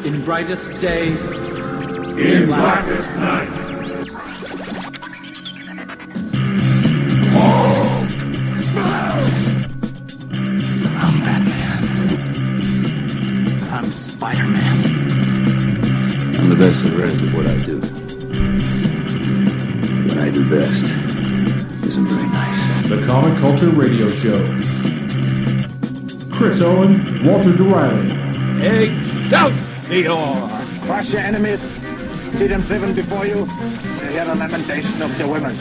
In brightest day, in blackest night. I'm Batman. I'm Spider-Man. I'm the best there is at what I do. What I do best isn't very nice. The Comic Culture Radio Show. Chris Owen, Walter DeRiley. Excelsior! Crush your enemies. See them driven before you. Hear the lamentation of the women.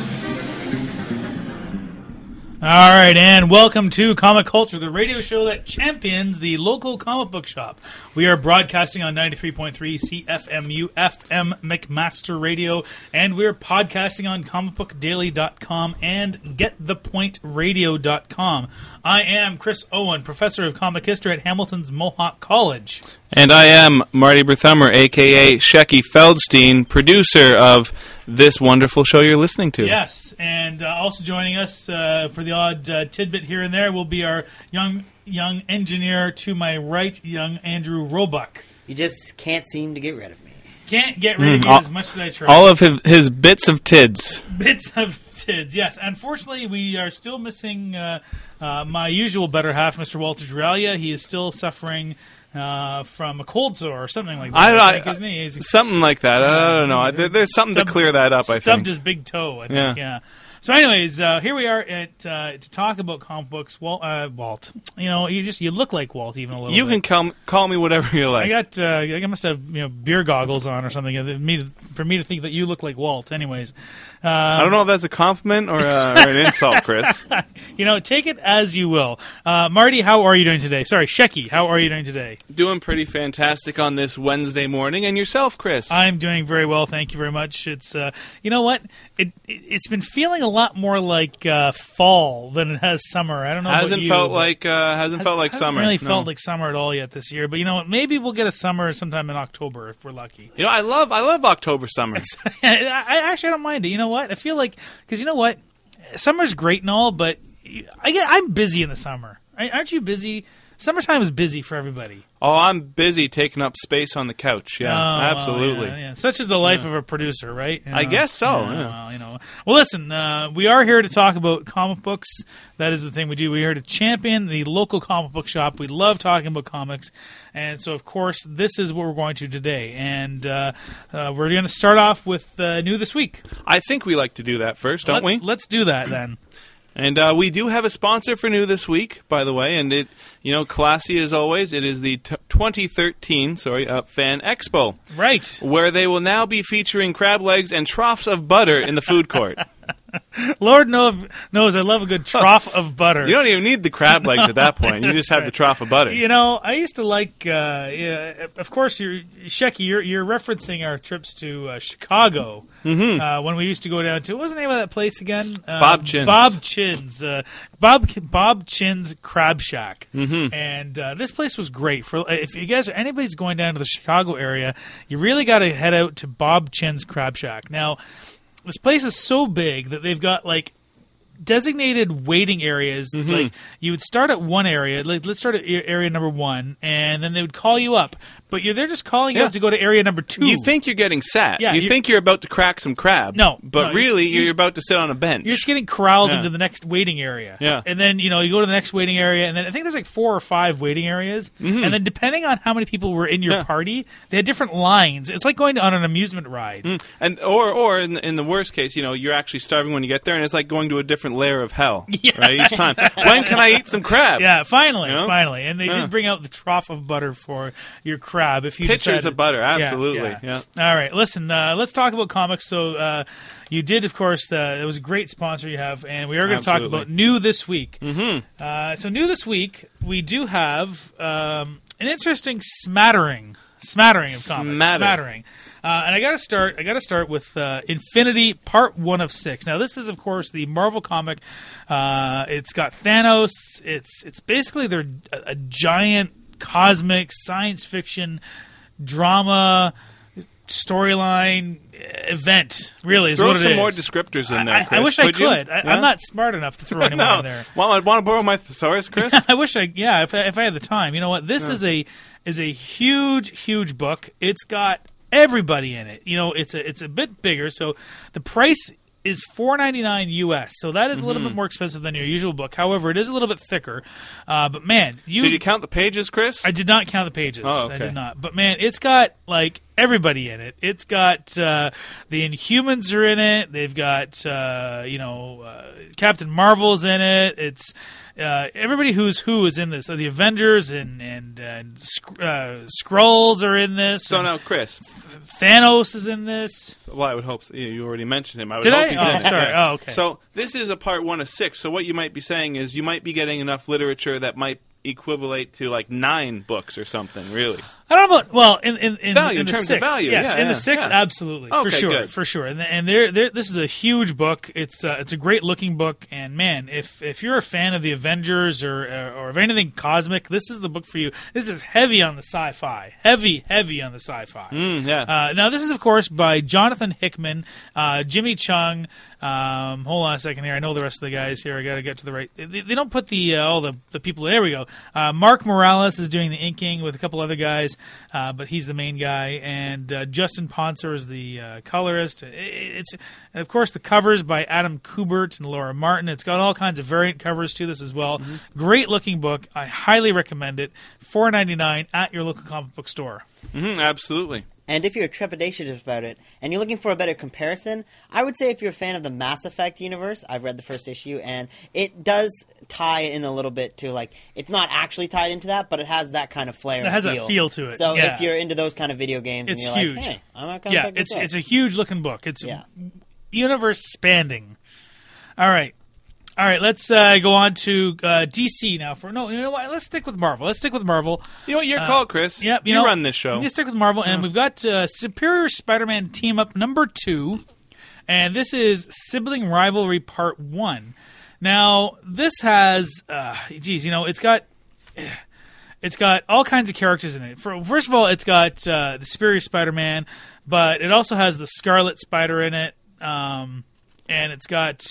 All right, and welcome to Comic Culture, the radio show that champions the local comic book shop. We are broadcasting on 93.3 CFMU FM McMaster Radio, and we're podcasting on comicbookdaily.com and getthepointradio.com. I am Chris Owen, professor of comic history at Hamilton's Mohawk College. And I am Marty Berthummer, a.k.a. Shecky Feldstein, producer of this wonderful show you're listening to. Yes, and also joining us for the odd tidbit here and there will be our young engineer to my right, young Andrew Roebuck. You just can't seem to get rid of me. Can't get rid of me as much as I try. All of his bits of tids. Bits of tids, yes. Unfortunately, we are still missing my usual better half, Mr. Walter Duralia. He is still suffering from a cold sore or something like that. I think, isn't he? Something like that. I don't know. There's something to clear that up, I think. Stubbed his big toe, I think, yeah. So anyways, here we are to talk about comic books. Walt, you know, you look like Walt even a little bit. You can call me whatever you like. I must have beer goggles on or something for me to think that you look like Walt. Anyways, I don't know if that's a compliment or an insult, Chris. Take it as you will. Marty, how are you doing today? Sorry, Shecky, how are you doing today? Doing pretty fantastic on this Wednesday morning. And yourself, Chris? I'm doing very well, thank you very much. It's you know what? It's been feeling a lot more like fall than it has summer. I don't know. Hasn't felt like summer. Hasn't really felt like summer at all yet this year. But you know what? Maybe we'll get a summer sometime in October if we're lucky. You know, I love October summers. I don't mind it. You know what? I feel like because you know what, summer's great and all, but I'm busy in the summer. Aren't you busy? Summertime is busy for everybody. Oh, I'm busy taking up space on the couch. Yeah, absolutely. Yeah. Such is the life of a producer, right? I guess so. Well, listen, we are here to talk about comic books. That is the thing we do. We're here to champion the local comic book shop. We love talking about comics. And so, of course, this is what we're going to today. And we're going to start off with New This Week. I think we like to do that first, don't we? Let's do that then. And we do have a sponsor for New This Week, by the way, and it, classy as always. It is the 2013 Fan Expo, right? Where they will now be featuring crab legs and troughs of butter in the food court. Lord knows I love a good trough of butter. You don't even need the crab legs at that point. You just have the trough of butter. I used to like. Of course, Shecky. You're referencing our trips to Chicago when we used to go down to. What was the name of that place again? Bob Chin's. Bob Chin's Crab Shack. And this place was great. If you guys, anybody's going down to the Chicago area, you really got to head out to Bob Chin's Crab Shack. Now, this place is so big that they've got designated waiting areas. Like you would start at one area, let's start at area number 1, and then they would call you up. But they're just calling you up to go to area number 2. You think you're getting sat. Yeah, you think you're about to crack some crab. But really you're about to sit on a bench. You're just getting corralled into the next waiting area. Yeah. And then, you go to the next waiting area, and then I think there's 4 or 5 waiting areas. And then depending on how many people were in your party, they had different lines. It's like going on an amusement ride. And or in the worst case, you're actually starving when you get there, and it's like going to a different layer of hell. Right? Each time. When can I eat some crab? Yeah, finally. And they did bring out the trough of butter for your crab. If you Pictures of butter, absolutely. Yeah. All right, listen, let's talk about comics. So you did, of course, it was a great sponsor you have, and we are going to talk about New This Week. So New This Week, we do have an interesting smattering of comics. Smattering. And I got to start with Infinity Part 1 of 6. Now, this is, of course, the Marvel comic. It's got Thanos. It's basically a giant cosmic science fiction drama storyline event. Really, is Throw what it is. some more descriptors in there, Chris. I wish I you? could. Yeah? I'm not smart enough to throw any more in there. Want to borrow my thesaurus, Chris? I wish I. Yeah, if I had the time. You know what? This is a huge book. It's got everybody in it. You know, it's a bit bigger. So the price is $4.99 US. So that is a little bit more expensive than your usual book. However, it is a little bit thicker. But man, Did you count the pages, Chris? I did not count the pages. Oh, okay. I did not. But man, it's got like everybody in it. It's got the Inhumans are in it. They've got Captain Marvel's in it. It's everybody who is in this. So the Avengers and Skrulls are in this. So now, Chris, Thanos is in this. well, I would hope you already mentioned him. I would Did hope I? he's Oh, in it. sorry. Yeah. Oh, okay. So this is a part 1 of 6. So what you might be saying is you might be getting enough literature that might equivalent to like 9 books or something. Really. I don't know about, well, in Value, in in the terms six, of value, yes, yeah, in the yeah, 6, yeah. absolutely, Okay, for sure. And this is a huge book. It's a great looking book, and man, if you're a fan of the Avengers or of anything cosmic, this is the book for you. This is heavy on the sci-fi, heavy on the sci-fi. Yeah. Now this is of course by Jonathan Hickman, Jimmy Chung. Hold on a second here. I know the rest of the guys here. I got to get to the right. They don't put all the people. There we go. Mark Morales is doing the inking with a couple other guys, but he's the main guy. And Justin Ponser is the colorist. And of course the covers by Adam Kubert and Laura Martin. It's got all kinds of variant covers to this as well. Mm-hmm. Great looking book. I highly recommend it. $4.99 at your local comic book store. Mm-hmm, absolutely. And if you're trepidatious about it, and you're looking for a better comparison, I would say if you're a fan of the Mass Effect universe, I've read the first issue, and it does tie in a little bit to, like, it's not actually tied into that, but it has that kind of flair. It has a feel to it. So yeah. if you're into those kind of video games, it's and you're huge. like, hey, I'm not going to pick this up. It's a huge looking book. It's universe spanning. All right, let's go on to DC now. You know what? Let's stick with Marvel. You know what? Your call, Chris. Yep, you run this show. We can stick with Marvel, and we've got Superior Spider-Man Team Up number 2, and this is Sibling Rivalry Part 1. Now, this has, it's got all kinds of characters in it. First of all, it's got the Superior Spider-Man, but it also has the Scarlet Spider in it. And it's got,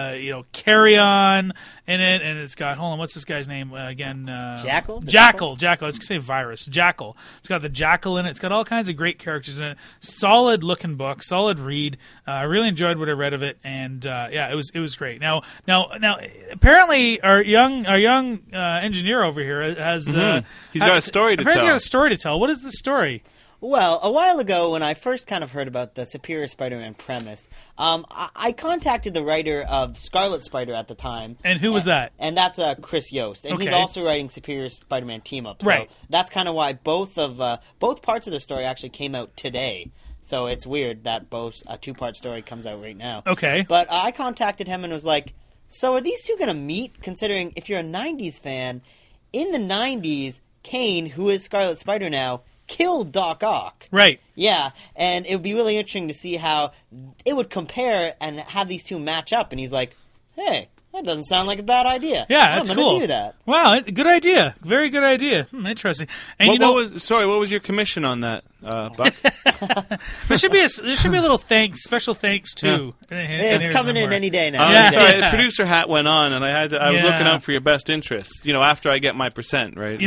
Carrion in it, and it's got, hold on, what's this guy's name again? Jackal? Jackal. I was going to say Virus. Jackal. It's got the Jackal in it. It's got all kinds of great characters in it. Solid looking book. Solid read. I really enjoyed what I read of it, and it was great. Now, apparently our young engineer over here has he's got a story to tell. He's got a story to tell. What is the story? Well, a while ago, when I first kind of heard about the Superior Spider-Man premise, I contacted the writer of Scarlet Spider at the time. And who was that? And that's Chris Yost. And he's also writing Superior Spider-Man Team Up. So right. That's kind of why both parts of the story actually came out today. So it's weird that both a 2-part story comes out right now. Okay. But I contacted him and was like, so are these two going to meet? Considering if you're a 90s fan, in the 90s, Kane, who is Scarlet Spider now, killed Doc Ock. Right. Yeah, and it would be really interesting to see how it would compare and have these two match up. And he's like, hey, that doesn't sound like a bad idea. Yeah, that's I'm cool. going to do that. Wow, good idea. Very good idea. Interesting. And what was your commission on that, Buck? there should be a little special thanks too. It's coming in any day now. Sorry, the producer hat went on, and I was looking out for your best interests. After I get my percent, right?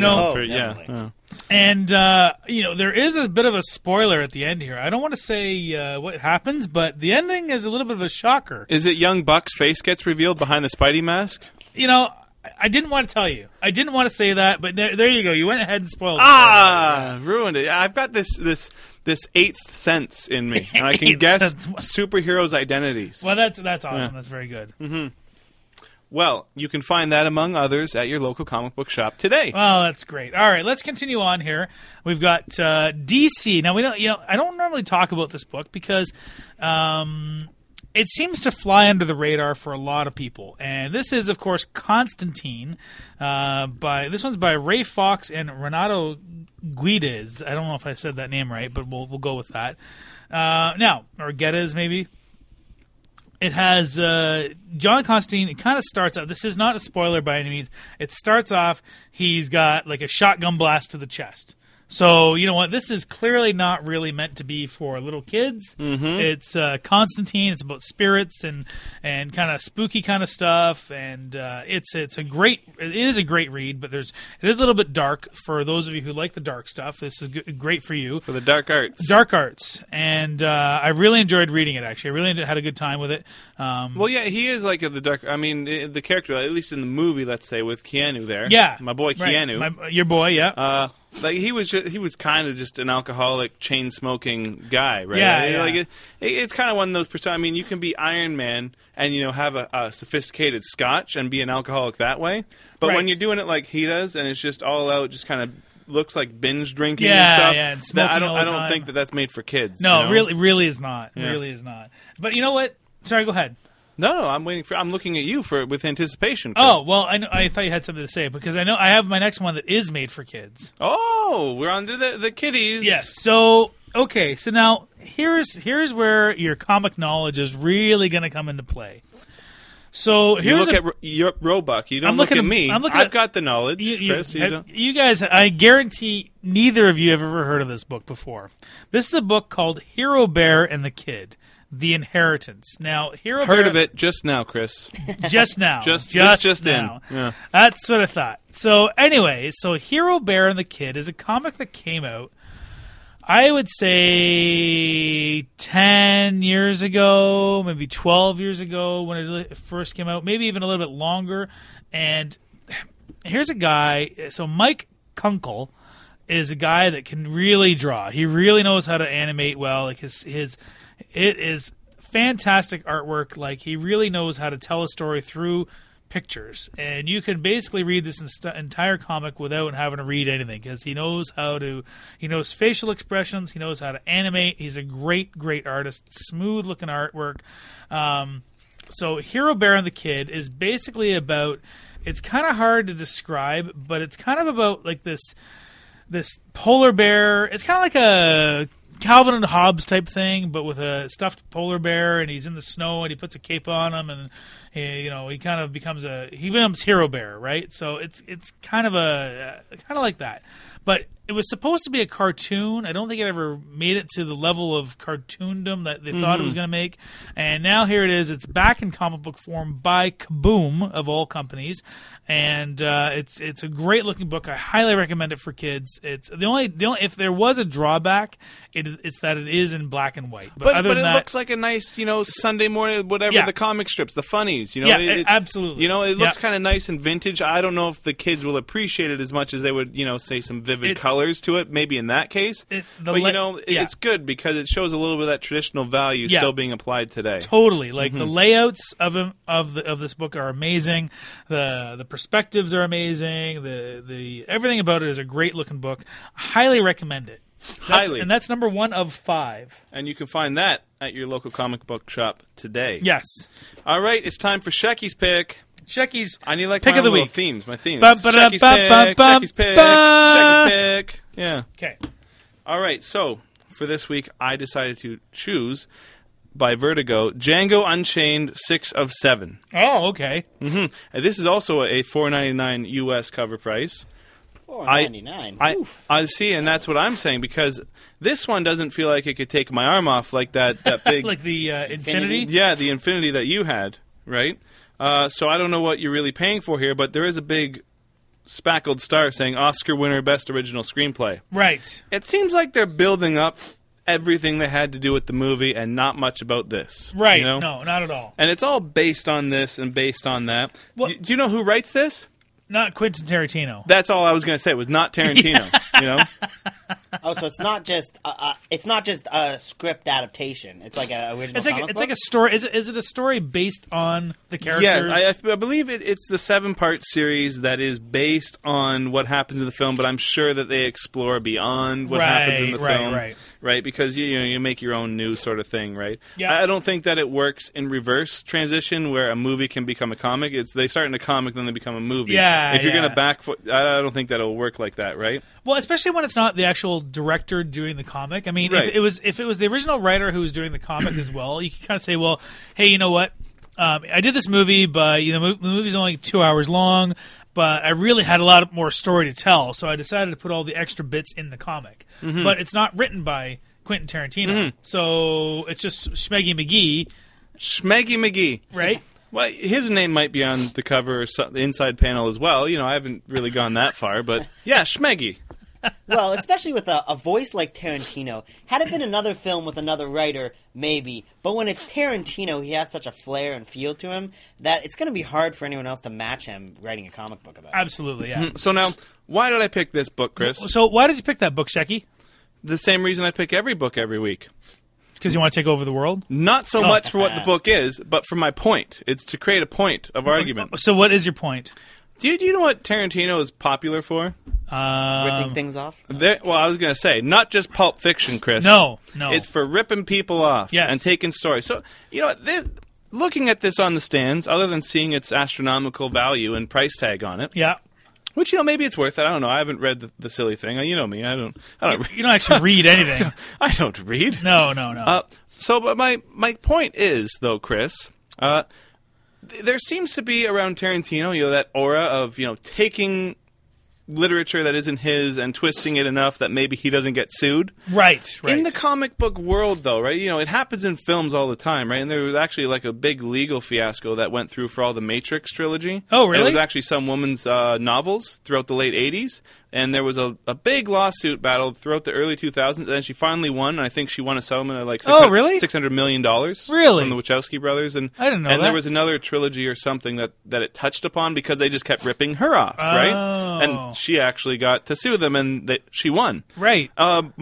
And there is a bit of a spoiler at the end here. I don't want to say what happens, but the ending is a little bit of a shocker. Is it young Buck's face gets revealed behind the Spidey mask? I didn't want to tell you. I didn't want to say that, but there you go. You went ahead and spoiled it. Ruined it. I've got this 8th sense in me, and I can guess superheroes' identities. Well, that's awesome. Yeah. That's very good. Mm-hmm. Well, you can find that among others at your local comic book shop today. Well, that's great. All right, let's continue on here. We've got DC. Now I don't normally talk about this book because it seems to fly under the radar for a lot of people. And this is, of course, Constantine. This one's by Ray Fox and Renato Guedes. I don't know if I said that name right, but we'll go with that. Or Guedes maybe. It has John Constantine. It kind of starts out. This is not a spoiler by any means. It starts off. He's got like a shotgun blast to the chest. So, you know what? This is clearly not really meant to be for little kids. Mm-hmm. It's Constantine. It's about spirits and kind of spooky kind of stuff. And it is a great read, but it is a little bit dark for those of you who like the dark stuff. This is great for you. For the dark arts. Dark arts. And I really enjoyed reading it, actually. I really had a good time with it. Well, yeah, he is like the dark... I mean, the character, at least in the movie, let's say, with Keanu there. Yeah. My boy Keanu. Right. Your boy, yeah. Like he was kind of just an alcoholic, chain smoking guy, right? Yeah. Like it's kind of one of those personas. I mean, you can be Iron Man and have a sophisticated Scotch and be an alcoholic that way. But when you're doing it like he does, and it's just all out, just kind of looks like binge drinking and stuff. Yeah, and smoking I don't think that's made for kids. No, really is not. Yeah. Really is not. But you know what? Sorry, go ahead. No, I'm looking at you with anticipation, Chris. Oh, well, I thought you had something to say, because I know I have my next one that is made for kids. Oh, we're on to the kiddies. Yes. So, okay. So now, here's where your comic knowledge is really going to come into play. So here's at Roebuck. You don't look at me. I've got the knowledge, Chris. You guys, I guarantee neither of you have ever heard of this book before. This is a book called Hero Bear and the Kid. The Inheritance. Now, Hero Bear... Heard of it just now, Chris. Just now. just now. In. Yeah. That's what I thought. So, anyway, Hero Bear and the Kid is a comic that came out, I would say, 10 years ago, maybe 12 years ago when it first came out, maybe even a little bit longer. And here's a guy... So, Mike Kunkel is a guy that can really draw. He really knows how to animate well. Like it is fantastic artwork. Like, he really knows how to tell a story through pictures, and you can basically read this entire comic without having to read anything, because he knows facial expressions, he knows how to animate. He's a great artist, smooth looking artwork. So Hero Bear and the Kid is basically about, it's kind of hard to describe, but it's kind of about like this polar bear. It's kind of like a Calvin and Hobbes type thing, but with a stuffed polar bear, and he's in the snow, and he puts a cape on him, and he kind of becomes Hero Bear, right? So it's kind of like that. But it was supposed to be a cartoon. I don't think it ever made it to the level of cartoondom that they thought it was going to make. And now here it is. It's back in comic book form by Kaboom, of all companies. And it's a great looking book. I highly recommend it for kids. It's the only if there was a drawback, it's that it is in black and white. But other than it that, looks like a nice, Sunday morning, whatever, the comic strips, the funnies, absolutely. It looks kind of nice and vintage. I don't know if the kids will appreciate it as much as they would, say some vivid colors to it, maybe in that case. It's good because it shows a little bit of that traditional value still being applied today. Totally. Like the layouts of this book are amazing. The perspectives are amazing. The everything about it is a great looking book. I highly recommend it. And that's number 1 of 5. And you can find that at your local comic book shop today. Yes. All right, it's time for Shecky's Pick. Shecky's I need like pick my of the little week. Themes, my themes. Shecky's Pick, Shecky's Pick, Shecky's Pick. Yeah. Okay. All right, so for this week, I decided to choose by Vertigo Django Unchained 6 of 7. Oh, okay. And this is also a $4.99 U.S. cover price. $4.99. I see, and that's what I'm saying, because this one doesn't feel like it could take my arm off like that big... like the Infinity? Yeah, the Infinity that you had, right? So I don't know what you're really paying for here, but there is a big spackled star saying Oscar winner, Best Original Screenplay. Right. It seems like they're building up everything they had to do with the movie and not much about this. Right. No, not at all. And it's all based on this and based on that. Well, do you know who writes this? Not Quentin Tarantino. That's all I was going to say. It was not Tarantino. Oh, so it's not just a script adaptation. It's like a original. It's like a story. Is it a story based on the characters? Yeah, I believe it's the 7-part series that is based on what happens in the film, but I'm sure that they explore beyond what happens in the film. Right, because you make your own new sort of thing, right? Yeah. I don't think that it works in reverse transition where a movie can become a comic. They start in a comic, then they become a movie. Yeah. If you're going to I don't think that'll work like that, right? Well, especially when it's not the actual director doing the comic. I mean, right. if it was the original writer who was doing the comic as well, you can kind of say, well, hey, you know what? I did this movie, but the movie's only 2 hours long. but I really had a lot more story to tell, so I decided to put all the extra bits in the comic. But it's not written by Quentin Tarantino, so it's just Schmeggy McGee. Schmeggy McGee. Right? Well, his name might be on the cover or the inside panel as well. I haven't really gone that far, but yeah, Schmeggy. Well, especially with a voice like Tarantino. Had it been another film with another writer, maybe. But when it's Tarantino, he has such a flair and feel to him that it's going to be hard for anyone else to match him writing a comic book about it. Absolutely, yeah. So now, why did I pick this book, Chris? So why did you pick that book, Shecky? The same reason I pick every book every week. Because you want to take over the world? Not so much for what the book is, but for my point. It's to create a point of argument. So what is your point? Do you know what Tarantino is popular for? Ripping things off? Well, I was going to say, not just Pulp Fiction, Chris. No. It's for ripping people off and taking stories. So, looking at this on the stands, other than seeing its astronomical value and price tag on it, which, maybe it's worth it. I don't know. I haven't read the silly thing. You know me. I don't You don't actually read anything. I don't read. No. But my point is, though, Chris, there seems to be around Tarantino, that aura of, taking literature that isn't his and twisting it enough that maybe he doesn't get sued. Right. In the comic book world, though, right, it happens in films all the time, right? And there was actually like a big legal fiasco that went through for all the Matrix trilogy. Oh, really? It was actually some woman's novels throughout the late 80s. And there was a big lawsuit battle throughout the early 2000s, and then she finally won, and I think she won a settlement of like $600 million really? From the Wachowski brothers. And I didn't know and that. there was another trilogy or something that it touched upon because they just kept ripping her off, right? And she actually got to sue them, and she won. Right.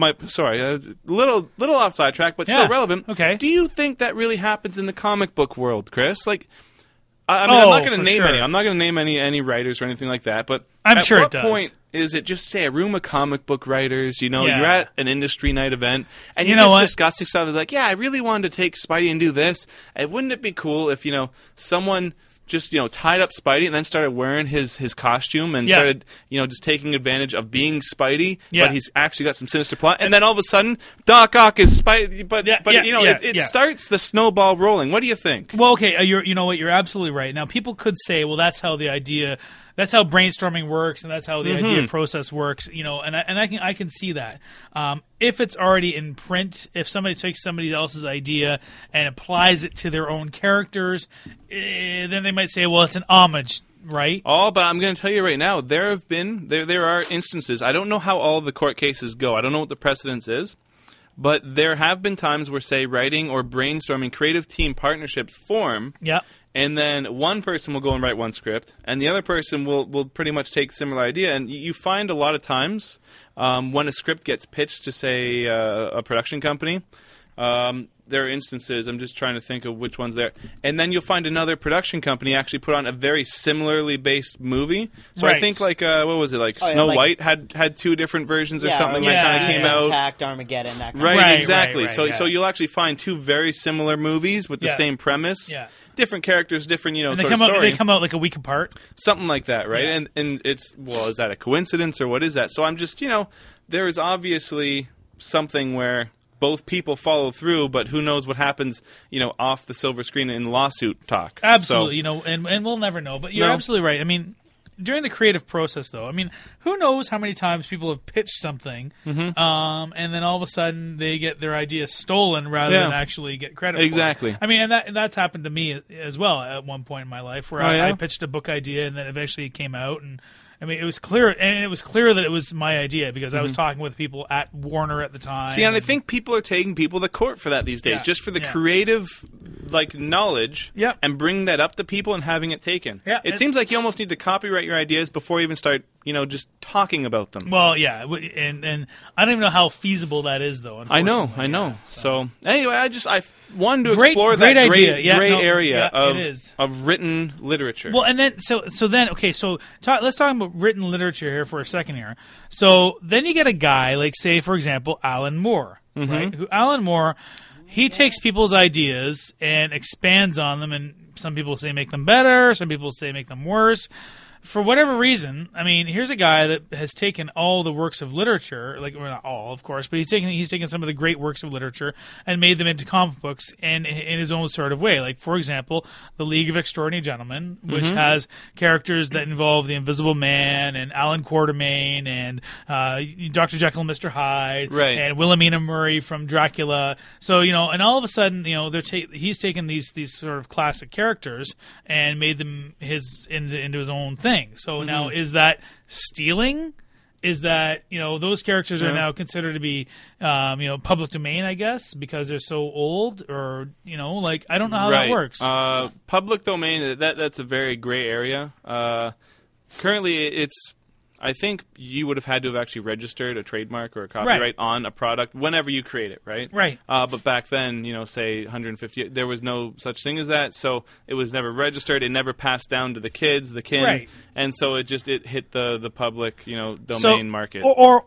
Little off sidetrack, but still relevant. Okay. Do you think that really happens in the comic book world, Chris? Like, I'm not going to name any. I'm not going to name any writers or anything like that. But I'm sure it does. At what point is it just, say, a room of comic book writers? You're at an industry night event, and you're just discussing stuff. It's like, yeah, I really wanted to take Spidey and do this. And wouldn't it be cool if someone just tied up Spidey and then started wearing his costume and started just taking advantage of being Spidey, but he's actually got some sinister plot, and then all of a sudden Doc Ock is Spidey, it starts the snowball rolling. What do you think? Well, okay, you know what, you're absolutely right. Now people could say, well, that's how brainstorming works, and that's how the idea process works, and I can see that. If it's already in print, if somebody takes somebody else's idea and applies it to their own characters, then they might say, well, it's an homage, right? Oh, but I'm going to tell you right now, there are instances. I don't know how all the court cases go. I don't know what the precedence is. But there have been times where, say, writing or brainstorming creative team partnerships form. Yeah. And then one person will go and write one script, and the other person will pretty much take a similar idea. And you find a lot of times when a script gets pitched to, say, a production company, there are instances, I'm just trying to think of which ones there, and then you'll find another production company actually put on a very similarly based movie. So I think, like, what was it, like Snow White had two different versions or something that kind of came out. Impact, Armageddon, that kind right, of exactly. Right, so you'll actually find two very similar movies with the same premise. Yeah. Different characters, different, and sort of story. They come out like a week apart. Something like that, right? Yeah. And it's, well, is that a coincidence or what is that? So I'm just, there is obviously something where both people follow through, but who knows what happens, off the silver screen in lawsuit talk. Absolutely, and we'll never know. But you're absolutely right. I mean, during the creative process, though, who knows how many times people have pitched something, and then all of a sudden they get their idea stolen rather than actually get credit exactly. for it. And that's happened to me as well at one point in my life where I pitched a book idea and then eventually it came out, and it was clear, and it was clear that it was my idea because I was talking with people at Warner at the time. See, and I think people are taking people to court for that these days, just for the creative, knowledge, and bringing that up to people and having it taken. Yeah, it seems like you almost need to copyright your ideas before you even start, just talking about them. Well, yeah, and I don't even know how feasible that is, though. I know. Yeah, so anyway, I wanted to explore that gray area of written literature. Well, and then let's talk about written literature here for a second here. So then you get a guy like, say, for example, Alan Moore, right? Alan Moore, he takes people's ideas and expands on them, and some people say make them better, some people say make them worse. for whatever reason, I mean, here's a guy that has taken all the works of literature, like, well, not all, of course, but he's taken some of the great works of literature and made them into comic books and in his own sort of way. Like, for example, The League of Extraordinary Gentlemen, which has characters that involve the Invisible Man and Alan Quatermain and Dr. Jekyll and Mr. Hyde and Wilhelmina Murray from Dracula. So, and all of a sudden, he's taken these sort of classic characters and made them into his own thing. So now, is that stealing? Is that those characters are now considered to be public domain? I guess because they're so old, or I don't know how that works. Public domain, that's a very gray area. Currently, it's. I think you would have had to have actually registered a trademark or a copyright on a product whenever you create it, right? Right. But back then, say 150, there was no such thing as that, so it was never registered. It never passed down to the kids, the kin, and so it hit the public, domain market. Or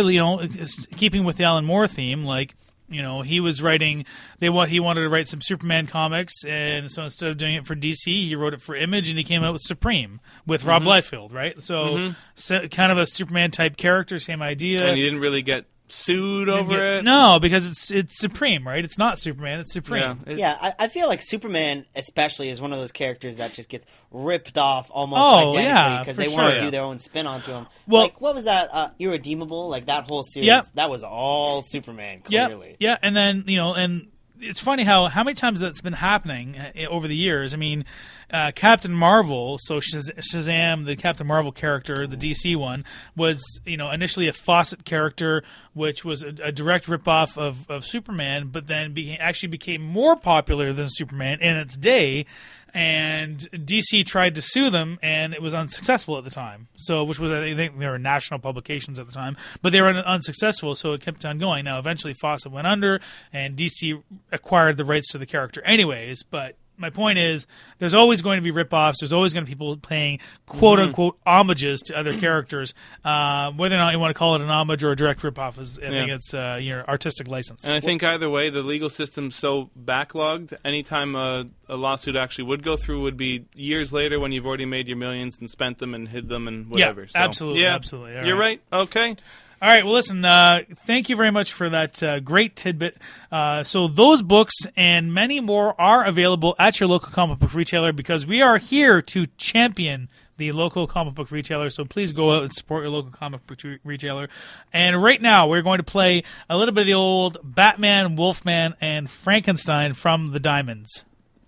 keeping with the Alan Moore theme, like. He was writing. He wanted to write some Superman comics, and so instead of doing it for DC, he wrote it for Image, and he came out with Supreme with Rob Liefeld, right? So kind of a Superman type character, same idea. And he didn't really get sued over it? No, because it's Supreme, right? It's not Superman, it's Supreme. I feel like Superman especially is one of those characters that just gets ripped off almost identically because they want to do their own spin onto him. Well, like, what was that, Irredeemable? Like, that whole series, that was all Superman, clearly. Yeah, and then, and it's funny how many times that's been happening over the years. I mean, Captain Marvel, so Shazam, the Captain Marvel character, the DC one, was initially a Fawcett character, which was a direct ripoff of Superman, but then became more popular than Superman in its day. And DC tried to sue them, and it was unsuccessful at the time. So, which was, I think, they were national publications at the time, but they were unsuccessful, so it kept on going. Now, eventually, Fawcett went under, and DC acquired the rights to the character anyways, but my point is, there's always going to be rip-offs. There's always going to be people paying quote-unquote homages to other characters. Whether or not you want to call it an homage or a direct rip-off, I think it's your artistic license. And I think either way, the legal system's so backlogged, anytime a lawsuit actually would go through would be years later when you've already made your millions and spent them and hid them and whatever. Yeah, absolutely. Absolutely. You're right. Okay. All right, well, listen, thank you very much for that great tidbit. So those books and many more are available at your local comic book retailer because we are here to champion the local comic book retailer. So please go out and support your local comic book retailer. And right now, we're going to play a little bit of the old Batman, Wolfman, and Frankenstein from the Diamonds.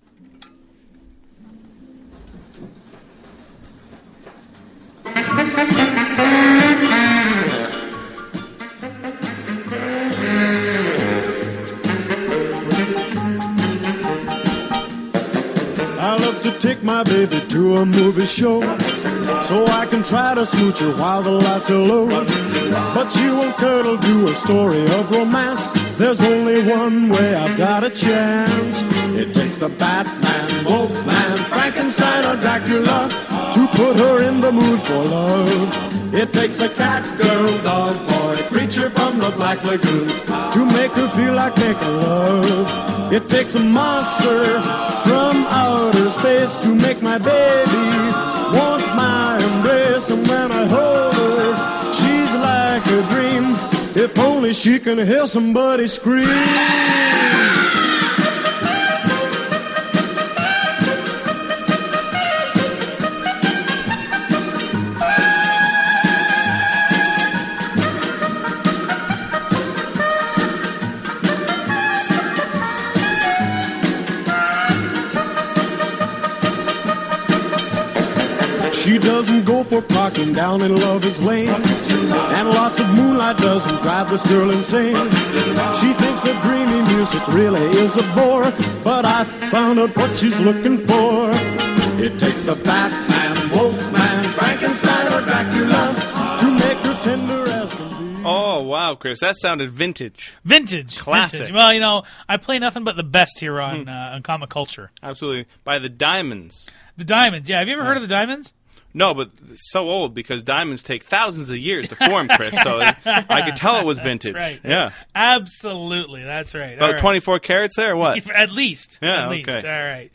I love to take my baby to a movie show so I can try to smooch her while the lights are low. But she won't cuddle to a story of romance. There's only one way I've got a chance. It takes the Batman, Wolfman, Frankenstein, or Dracula to put her in the mood for love. It takes the cat, girl, dog, boy, creature from the Black Lagoon to make her feel like making love. It takes a monster from outer space to make my baby want my embrace. And when I hold her, she's like a dream. If only she can hear somebody scream. She doesn't go for parking down in Lover's Lane, and lots of moonlight doesn't drive this girl insane. She thinks that dreamy music really is a bore, but I found out what she's looking for. It takes the Batman, Wolfman, Frankenstein, or Dracula to make her tender as can be. Oh, wow, Chris. That sounded vintage. Vintage. Classic. Vintage. Well, I play nothing but the best here on Comic Culture. Absolutely. By the Diamonds. The Diamonds, yeah. Have you ever heard of the Diamonds? No, but so old because diamonds take thousands of years to form, Chris. So I could tell it was vintage. That's right. Yeah. Absolutely. That's right. About 24 carats there or what? At least. Yeah, At least. okay. All right.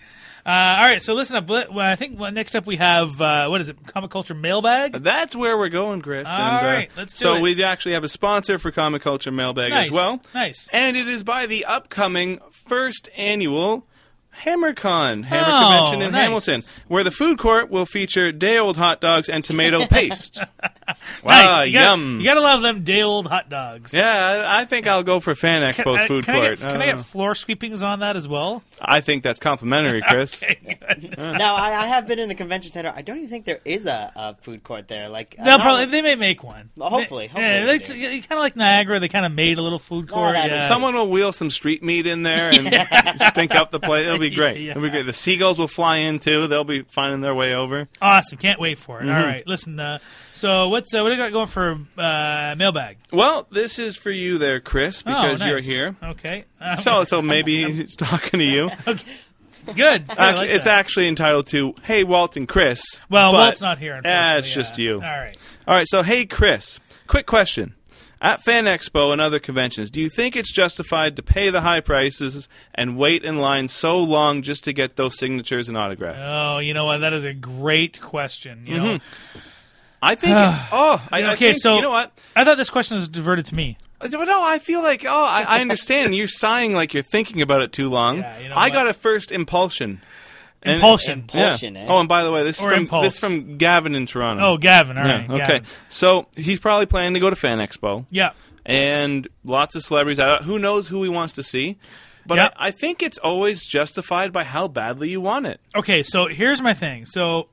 All right, so listen up. I think next up we have, what is it, Comic Culture Mailbag? That's where we're going, Chris. All right, let's do it. So we actually have a sponsor for Comic Culture Mailbag as well. Nice. And it is by the upcoming first annual HammerCon, Convention in Hamilton, where the food court will feature day-old hot dogs and tomato paste. Nice. Yum. You gotta love them day-old hot dogs. Yeah, I think I'll go for Fan Expo's food court. Can I get floor sweepings on that as well? I think that's complimentary, Chris. Okay, good. Now, I have been in the convention center. I don't even think there is a food court there. Like, They may make one. Hopefully. Yeah, kind of like Niagara. They kind of made a little food court. Someone will wheel some street meat in there and stink up the place. It'll be great. Yeah. It'll be great. The seagulls will fly in too. They'll be finding their way over. Awesome. Can't wait for it. All right. Listen, so what do you got going for mailbag? Well, this is for you there, Chris, because nice. you're here. Okay. So maybe he's talking to you. Okay. It's good. It's actually entitled to "Hey, Walt and Chris." Well, Walt's not here, unfortunately. It's just you. All right. So, hey, Chris. Quick question. At Fan Expo and other conventions, do you think it's justified to pay the high prices and wait in line so long just to get those signatures and autographs? Oh, you know what? That is a great question. You know, I think. I think, so you know what? I thought this question was diverted to me. No, I feel like I understand. You're sighing like you're thinking about it too long. Yeah, you know I what? got a first impulsion. Impulsion. Yeah. Eh? Oh, and by the way, this Impulse. is from Gavin in Toronto. Oh, Gavin. All right. Okay. Gavin. So he's probably planning to go to Fan Expo. Yeah. And lots of celebrities. Who knows who he wants to see? But Yeah. I think it's always justified by how badly you want it. Okay, so here's my thing. So,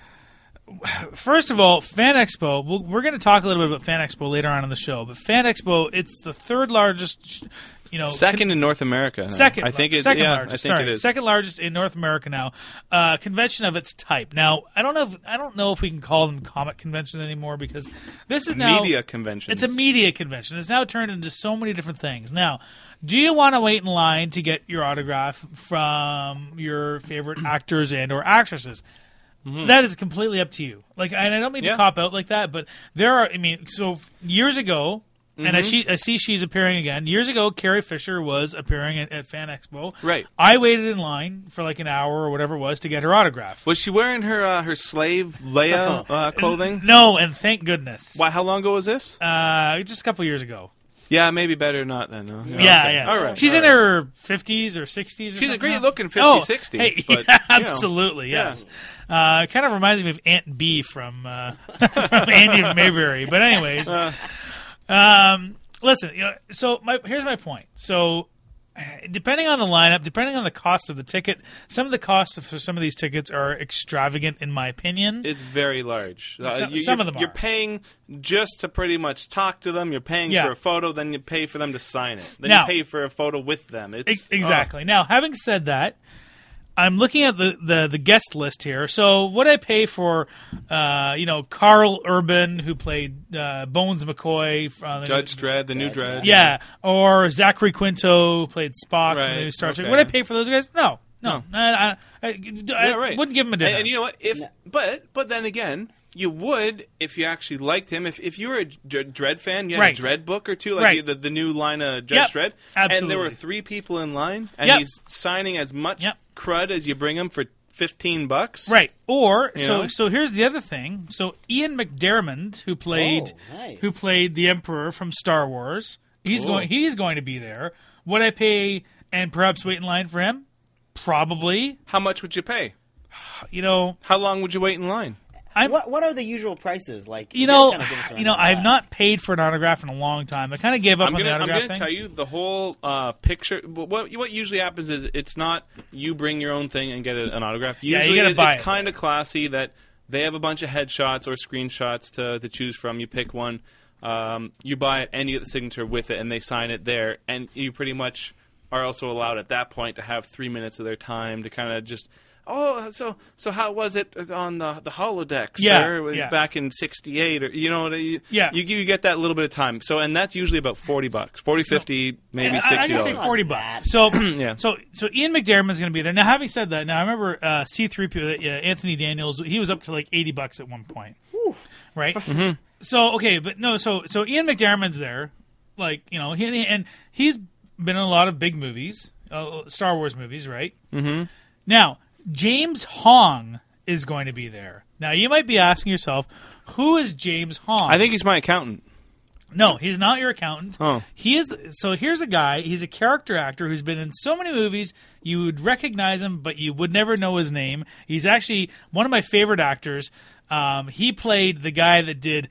first of all, Fan Expo, we're going to talk a little bit about Fan Expo later on in the show, but Fan Expo, it's the third largest, second in North America. Second, I think it's second yeah, largest. I think Sorry, it is. second largest in North America now. Convention of its type. Now, I don't know if we can call them comic conventions anymore because this is now media convention. It's a media convention. It's now turned into so many different things. Now, do you want to wait in line to get your autograph from your favorite actors and or actresses? Mm-hmm. That is completely up to you. Like, and I don't mean to cop out like that, but there are. I mean, so years ago. Mm-hmm. And I see she's appearing again. Years ago, Carrie Fisher was appearing at Fan Expo. Right. I waited in line for like an hour or whatever it was to get her autograph. Was she wearing her slave Leia clothing? No, and thank goodness. Why? How long ago was this? Just a couple years ago. Yeah, maybe better not then. No? Yeah, okay. yeah. All right. She's in her 50s or 60s. She's a great looking 50, 60. Hey, but, yeah, absolutely, yes. Kind of reminds me of Aunt B from Andy of Mayberry. But anyways, listen. Here's my point. So, depending on the lineup, depending on the cost of the ticket, some of the costs for some of these tickets are extravagant, in my opinion. It's very large. Some of them You're are. paying just to pretty much talk to them. You're paying for a photo, then you pay for them to sign it. Then you pay for a photo with them. Exactly. Now, having said that, I'm looking at the guest list here. So what I pay for, Carl Urban, who played Bones McCoy from Judge Dredd, the new Dredd. Yeah, or Zachary Quinto, who played Spock from the new Star Trek. Okay. Would I pay for those guys? No. I right. wouldn't give him a dinner. And you know what? But then again, you would if you actually liked him. If you were a Dredd fan, you had a Dredd book or two, like the new line of Judge Dredd. Absolutely. And there were 3 people in line, and he's signing as much crud as you bring him for $15. Right. Or so here's the other thing. So Ian McDiarmid, who played the Emperor from Star Wars, he's going to be there. Would I pay and perhaps wait in line for him? Probably. How much would you pay? How long would you wait in line? What are the usual prices? Like, I've not paid for an autograph in a long time. I kind of gave up on the autograph thing. I'm going to tell you the whole picture. What usually happens is it's not you bring your own thing and get an autograph. Usually you gotta buy it. It's kind of classy that they have a bunch of headshots or screenshots to choose from. You pick one, you buy it, and you get the signature with it, and they sign it there. And you pretty much are also allowed at that point to have 3 minutes of their time to kind of just... Oh, so how was it on the holodeck, sir? Back in '68, or you get that little bit of time. So, and that's usually about $40, 40, 50, maybe $60. I can say $40. So, so Ian McDiarmid's going to be there. Now, having said that, I remember C-3PO, Anthony Daniels. He was up to like $80 at one point, right? Mm-hmm. So, okay, but no, so Ian McDiarmid's there, and he's been in a lot of big movies, Star Wars movies, right? Mm-hmm. Now, James Hong is going to be there. Now, you might be asking yourself, who is James Hong? I think he's my accountant. No, he's not your accountant. Oh. He is. So here's a guy. He's a character actor who's been in so many movies. You would recognize him, but you would never know his name. He's actually one of my favorite actors. He played the guy that did.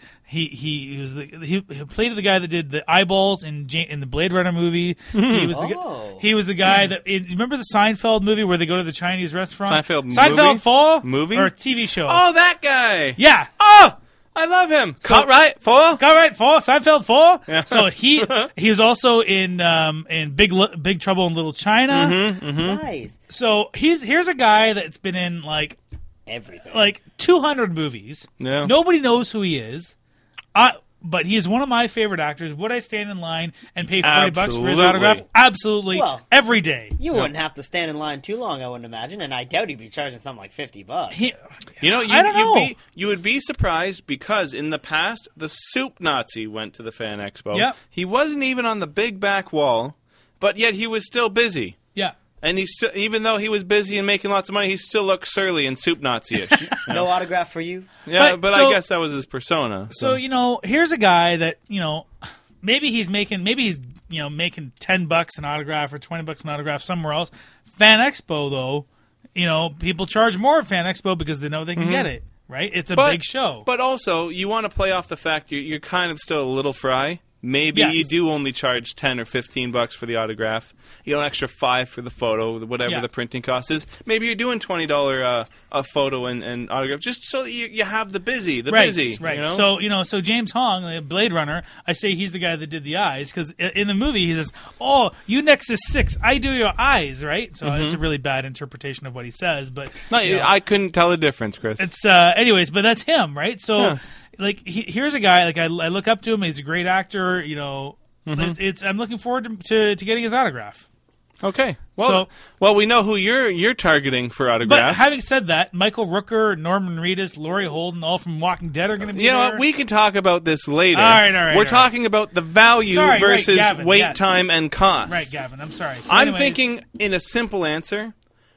He played the guy that did the eyeballs in the Blade Runner movie. He was the guy that. Remember the Seinfeld movie where they go to the Chinese restaurant? Seinfeld Fall movie or TV show? Oh, that guy. Yeah. Oh, I love him. Cartwright Fall. Seinfeld Fall. Yeah. So he was also in Big Trouble in Little China. Nice. So here's a guy that's been in like Everything. like 200 movies. Yeah. Nobody knows who he is. But he is one of my favorite actors. Would I stand in line and pay $40 for his autograph? Absolutely. Well, every day. You wouldn't have to stand in line too long, I wouldn't imagine, and I doubt he'd be charging something like $50. I don't know. You would be surprised because in the past, the Soup Nazi went to the Fan Expo. Yep. He wasn't even on the big back wall, but yet he was still busy. Yeah. And even though he was busy and making lots of money, he still looked surly and Soup Nazi-ish. No autograph for you? Yeah, but I guess that was his persona. So here's a guy that maybe he's making making $10 an autograph or $20 an autograph somewhere else. Fan Expo though, people charge more at Fan Expo because they know they can get it. Right? It's a big show. But also, you want to play off the fact you're kind of still a little fry. Maybe you do only charge $10 or $15 for the autograph. You know, an extra $5 for the photo, whatever the printing cost is. Maybe you're doing $20 a photo and autograph just so that you have the busy. Right. You know? So James Hong, the Blade Runner, I say he's the guy that did the eyes because in the movie he says, "Oh, you Nexus 6, I do your eyes," right? So it's a really bad interpretation of what he says, but I couldn't tell the difference, Chris. It's anyways, but that's him, right? So. Yeah. Like here's a guy like I look up to him. He's a great actor. I'm looking forward to getting his autograph. Okay. Well, we know who you're targeting for autographs. But having said that, Michael Rooker, Norman Reedus, Laurie Holden, all from Walking Dead are going to be there. What? We can talk about this later. All right. We're talking about the value versus wait time and cost. Right, Gavin. I'm sorry. So I'm thinking in a simple answer.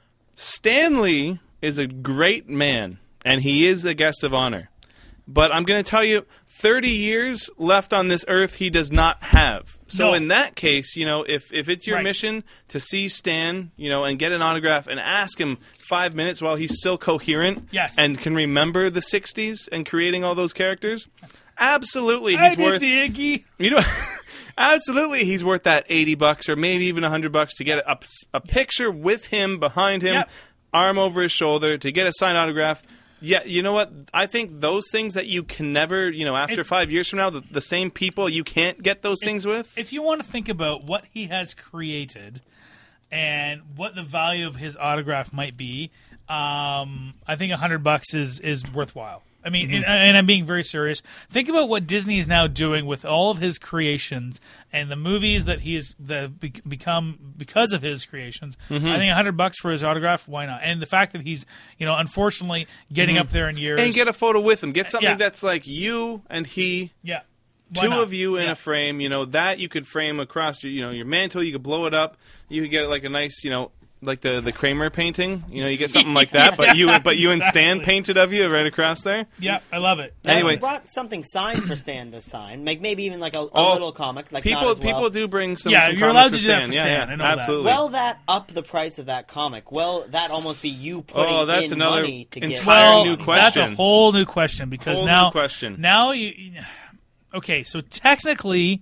Stan Lee is a great man, and he is a guest of honor. But I'm going to tell you, 30 years left on this earth he does not have. So in that case, if it's your mission to see Stan, and get an autograph and ask him 5 minutes while he's still coherent and can remember the 60s and creating all those characters, absolutely he's worth the Iggy. Absolutely he's worth that $80 or maybe even $100 to get a picture with him behind him, arm over his shoulder, to get a signed autograph. Yeah, you know what? I think those things that you can never, after 5 years from now, the same people you can't get those things with. If you want to think about what he has created and what the value of his autograph might be, I think $100 is worthwhile. I mean, and I'm being very serious. Think about what Disney is now doing with all of his creations and the movies that he's become because of his creations. I think $100 for his autograph, why not? And the fact that he's, unfortunately getting up there in years, and get a photo with him, get something that's like you and he. Yeah. Two of you in a frame. That you could frame across your mantle. You could blow it up. You could get like a nice, like the Kramer painting, you get something like that, but you and Stan painted of you right across there. Yeah, I love it. Anyway, you brought something signed for Stan to sign, like maybe even like a little comic. Like people do bring some. Yeah, some you're allowed to do that for Stan. I know absolutely. That. Will that up the price of that comic? Will that almost be you putting that's in another money to get? new question. That's a whole new question because now you. Okay, so technically,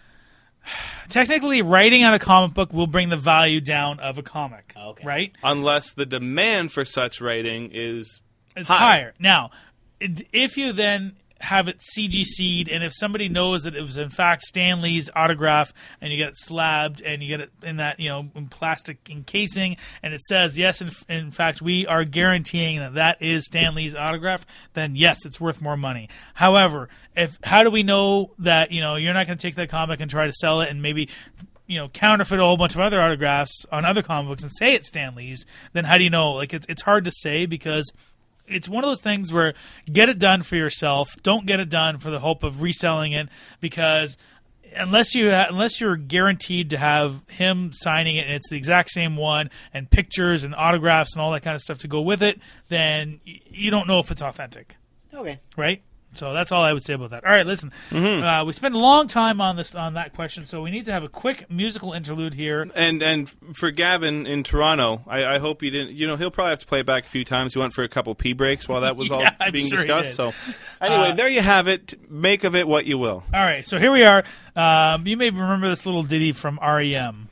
writing on a comic book will bring the value down of a comic, right? Unless the demand for such writing is higher. Now, if you then have it CGC'd, and if somebody knows that it was in fact Stan Lee's autograph, and you get it slabbed, and you get it in that in plastic encasing, and it says yes, in fact we are guaranteeing that is Stan Lee's autograph, then yes, it's worth more money. However, how do we know that you're not going to take that comic and try to sell it and maybe counterfeit a whole bunch of other autographs on other comic books and say it's Stan Lee's? Then how do you know? Like it's hard to say because it's one of those things where get it done for yourself. Don't get it done for the hope of reselling it because unless you're guaranteed to have him signing it and it's the exact same one and pictures and autographs and all that kind of stuff to go with it, then you don't know if it's authentic. Okay. Right? So that's all I would say about that. All right, listen. We spent a long time on that question, so we need to have a quick musical interlude here. And for Gavin in Toronto, I hope you didn't. He'll probably have to play it back a few times. He went for a couple pee breaks while that was all being discussed. So anyway, there you have it. Make of it what you will. All right, so here we are. You may remember this little ditty from REM.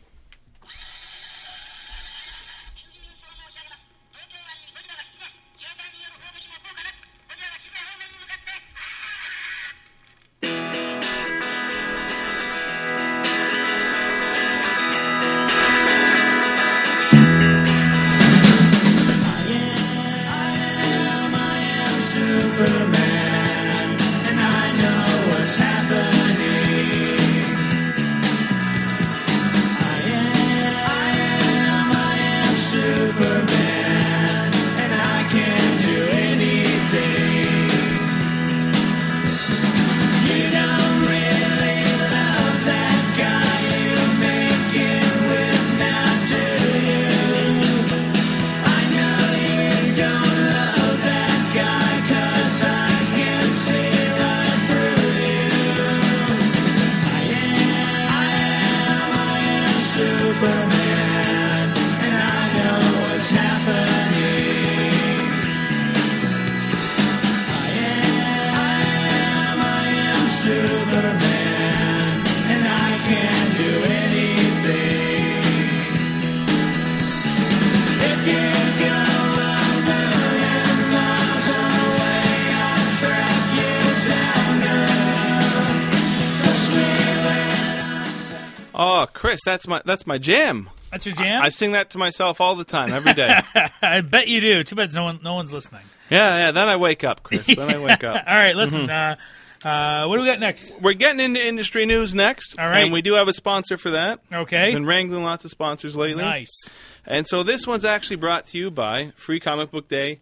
Oh, Chris, that's my jam. That's your jam? I sing that to myself all the time, every day. I bet you do. Too bad no one's listening. Yeah. Then I wake up, Chris. Then I wake up. All right, listen. What do we got next? We're getting into industry news next. All right. And we do have a sponsor for that. Okay. Been wrangling lots of sponsors lately. Nice. And so this one's actually brought to you by Free Comic Book Day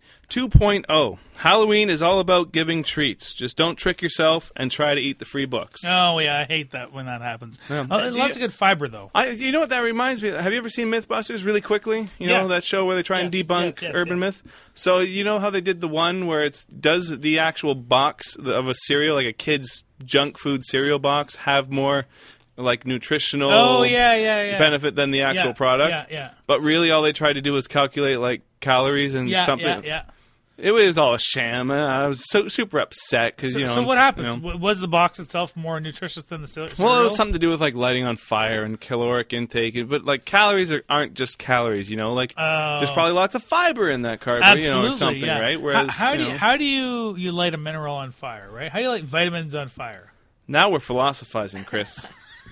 2.0. Halloween is all about giving treats. Just don't trick yourself and try to eat the free books. Oh, yeah, I hate that when that happens. Yeah. Lots of good fiber, though. You know what that reminds me of? Have you ever seen Mythbusters really quickly? You know, Yes. that show where they try and debunk urban myths? So you know how they did the one where does the actual box of a cereal, like a kid's junk food cereal box, have more like nutritional benefit than the actual product? Yeah. But really all they tried to do was calculate like calories and something. Yeah. It was all a sham. I was so super upset because So what happens? Was the box itself more nutritious than the cereal? Well, it was something to do with like lighting on fire and caloric intake, but like calories aren't just calories, Like there's probably lots of fiber in that cardboard, or something, right? Whereas how do you light a mineral on fire, right? How do you light vitamins on fire? Now we're philosophizing, Chris.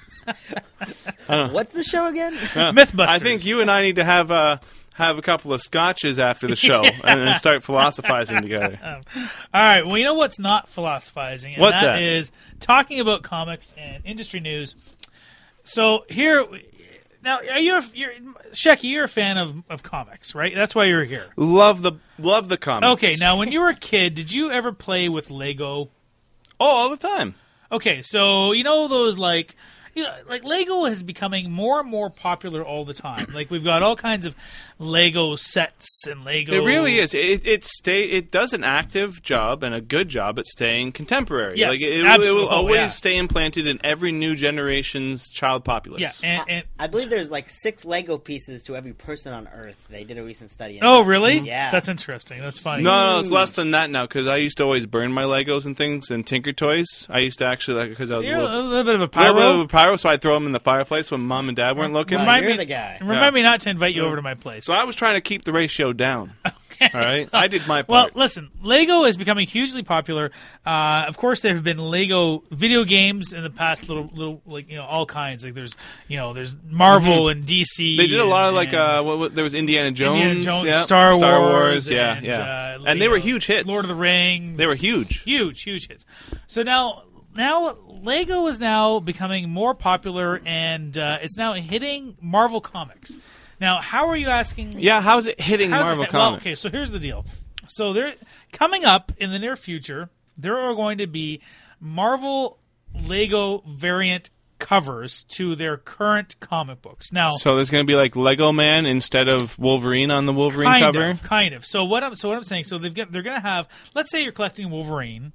What's the show again? Mythbusters. I think you and I need to have a couple of scotches after the show and then start philosophizing together. All right. Well, you know what's not philosophizing? And What's that? That is talking about comics and industry news. So here, now, Shecky, you're a fan of comics, right? That's why you're here. Love the comics. Okay. Now, when you were a kid, did you ever play with Lego? Oh, all the time. Okay. So those like Lego is becoming more and more popular all the time. Like we've got all kinds of Lego sets and Lego. It really is. It does an active job and a good job at staying contemporary. Yes, like it absolutely. will always stay implanted in every new generation's child populace. Yeah, and I believe there's like 6 Lego pieces to every person on Earth. They did a recent study. Oh, really? Yeah. That's interesting. That's funny. No, it's less than that now because I used to always burn my Legos and things and Tinker Toys. I used to actually because I was You're a little bit of a pyro. So I'd throw them in the fireplace when Mom and Dad weren't looking. You're the guy. Remind me not to invite you over to my place. So I was trying to keep the ratio down. Okay. All right, I did my Well, part. listen, Lego is becoming hugely popular. Of course, there have been Lego video games in the past, little all kinds. Like there's Marvel and DC. They did a lot of there was Indiana Jones, Yep, Star Wars, and they were huge hits. Lord of the Rings. They were huge hits. So now Lego is now becoming more popular, and it's now hitting Marvel Comics. Now, how are you asking? Yeah, how is it hitting Marvel Comics? Well, okay, so here's the deal. So they're coming up in the near future. There are going to be Marvel Lego variant covers to their current comic books. Now, so there's going to be like Lego Man instead of Wolverine on the Wolverine cover? Kind of. So what I'm saying, so they're going to have, let's say you're collecting Wolverine,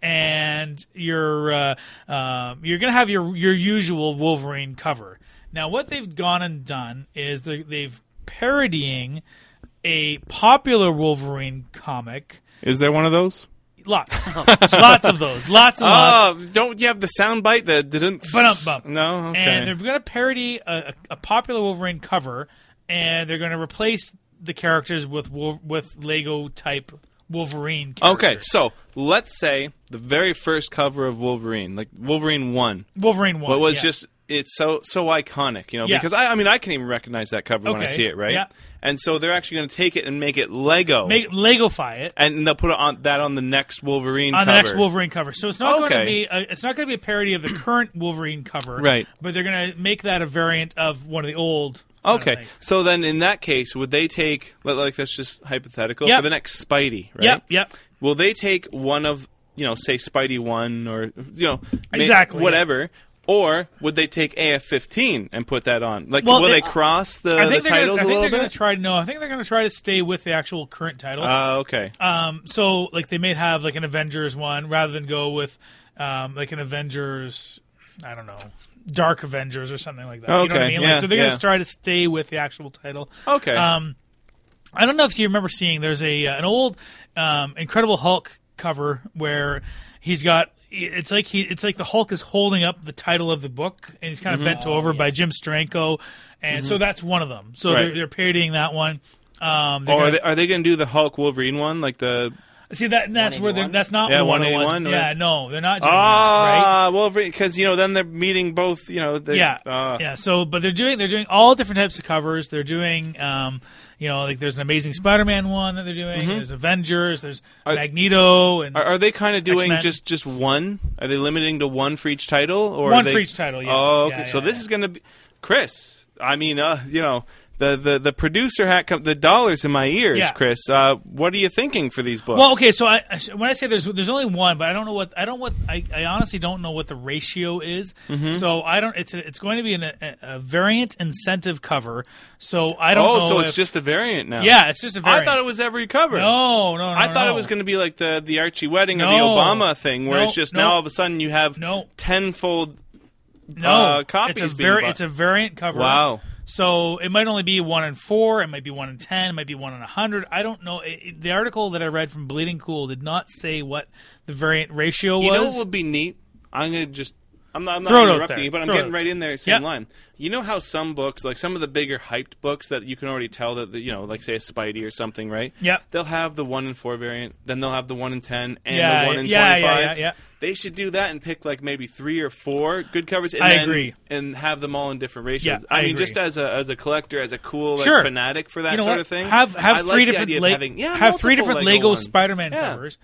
and you're going to have your usual Wolverine cover. Now, what they've gone and done is they've parodying a popular Wolverine comic. Is there one of those? Lots of those. Lots and lots. Oh, don't you have the soundbite that didn't? No, okay. And they're going to parody a popular Wolverine cover, and they're going to replace the characters with Lego type Wolverine characters. Okay, so let's say the very first cover of Wolverine, like Wolverine 1. Wolverine 1. What was just, it's so iconic, you know, because I mean, I can even recognize that cover when I see it, right? Yeah. And so they're actually going to take it and make it Lego. Legofy it. And they'll put it on the next Wolverine cover. On the next Wolverine cover. So it's not going to be a parody of the current Wolverine cover. Right. But they're going to make that a variant of one of the old. Okay. So then in that case, would they take, like that's just hypothetical, for the next Spidey, right? Yep. Will they take one of, say Spidey 1 or, exactly whatever, or would they take AF-15 and put that on? Like, will they cross the titles a little bit? I think they're going to try to stay with the actual current title. Okay. So, like, they may have, like, an Avengers one rather than go with, like, an Avengers, I don't know, Dark Avengers or something like that. Okay. You know what I mean? So they're going to try to stay with the actual title. Okay. I don't know if you remember seeing, there's an old Incredible Hulk cover where he's got, it's like the Hulk is holding up the title of the book, and he's kind of bent over by Jim Steranko, and so that's one of them. So they're parodying that one. Are they going to do the Hulk Wolverine one, like the? See that's where that's not one of the ones. Yeah, no, they're not doing that. Right? Wolverine, because then they're meeting both. Yeah. So, but they're doing all different types of covers. They're doing. Like there's an Amazing Spider-Man one that they're doing. There's Avengers. There's Magneto. And are they kind of doing X-Men. just one? Are they limiting to one for each title, or one for each title? Yeah. Oh, okay. So this is going to be Chris. I mean, the producer hat, the dollars in my ears, Chris. What are you thinking for these books? Well, okay. So when I say there's only one, but I honestly don't know what the ratio is. So I don't. It's going to be a variant incentive cover. So I don't know. So it's just a variant now. Yeah, it's just a variant. I thought it was every cover. No. I thought it was going to be like the Archie wedding or the Obama thing, where it's just now all of a sudden you have tenfold. Copies. It's a variant cover. Wow. So it might only be 1 in 4. It might be 1 in 10. It might be 1 in 100. I don't know. The article that I read from Bleeding Cool did not say what the variant ratio was. You know what would be neat? I'm not interrupting you, but I'm getting right in there. Same line. You know how some books, like some of the bigger hyped books that you can already tell that, like say a Spidey or something, right? Yeah. They'll have the 1 in 4 variant, then they'll have the 1 in 10 and the 1 in 25. Yeah. They should do that and pick like maybe 3 or 4 good covers. And agree. And have them all in different ratios. Yeah, I mean, agree. just as a collector, as a cool fanatic for that sort of thing. Have 3 different Lego Spider-Man covers.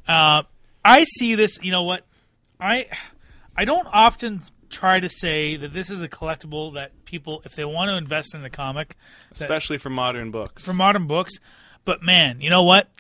I see this. You know what? I don't often try to say that this is a collectible that people, if they want to invest in the comic, especially for modern books. But man, you know what?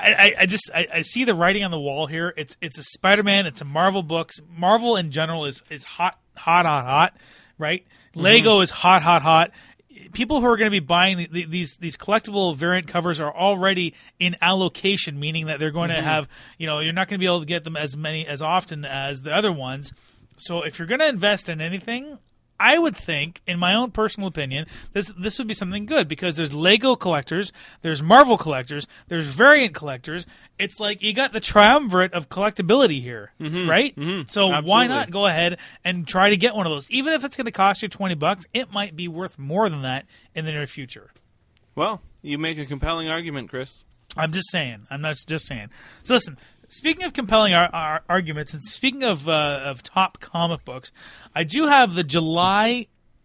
I see the writing on the wall here. It's a Spider-Man. It's a Marvel books. Marvel in general is hot, right? Lego is hot. People who are going to be buying these collectible variant covers are already in allocation, meaning that they're going to have, you're not going to be able to get them as often as the other ones. So if you're going to invest in anything, I would think, in my own personal opinion, this would be something good, because there's Lego collectors, there's Marvel collectors, there's variant collectors. It's like you got the triumvirate of collectability here, right? So Absolutely. Why not go ahead and try to get one of those? Even if it's going to cost you $20, it might be worth more than that in the near future. Well, you make a compelling argument, Chris. I'm just saying. I'm not just saying. So listen, speaking of compelling arguments, and speaking of top comic books, I do have the July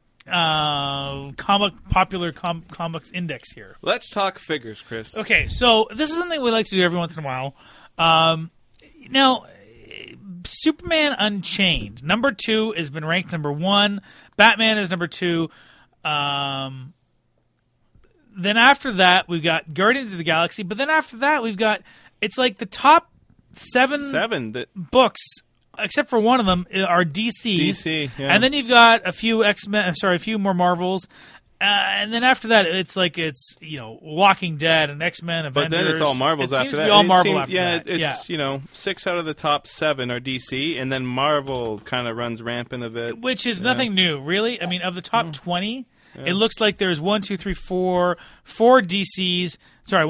popular comics index here. Let's talk figures, Chris. Okay, so this is something we like to do every once in a while. Now, Superman Unchained, number 2, has been ranked number 1. Batman is number 2. Then after that, we've got Guardians of the Galaxy. But then after that, we've got, it's like the top seven books except for one of them, are DCs. DC, yeah. And then you've got a few a few more Marvels. And then after that, it's Walking Dead and X-Men, Avengers. But then it's all Marvels it after seems that. To be all Marvel after that. It's 6 out of the top 7 are DC, and then Marvel kind of runs rampant of it. Which is nothing new, really. I mean, of the top 20, it looks like there's 4 DCs. Sorry,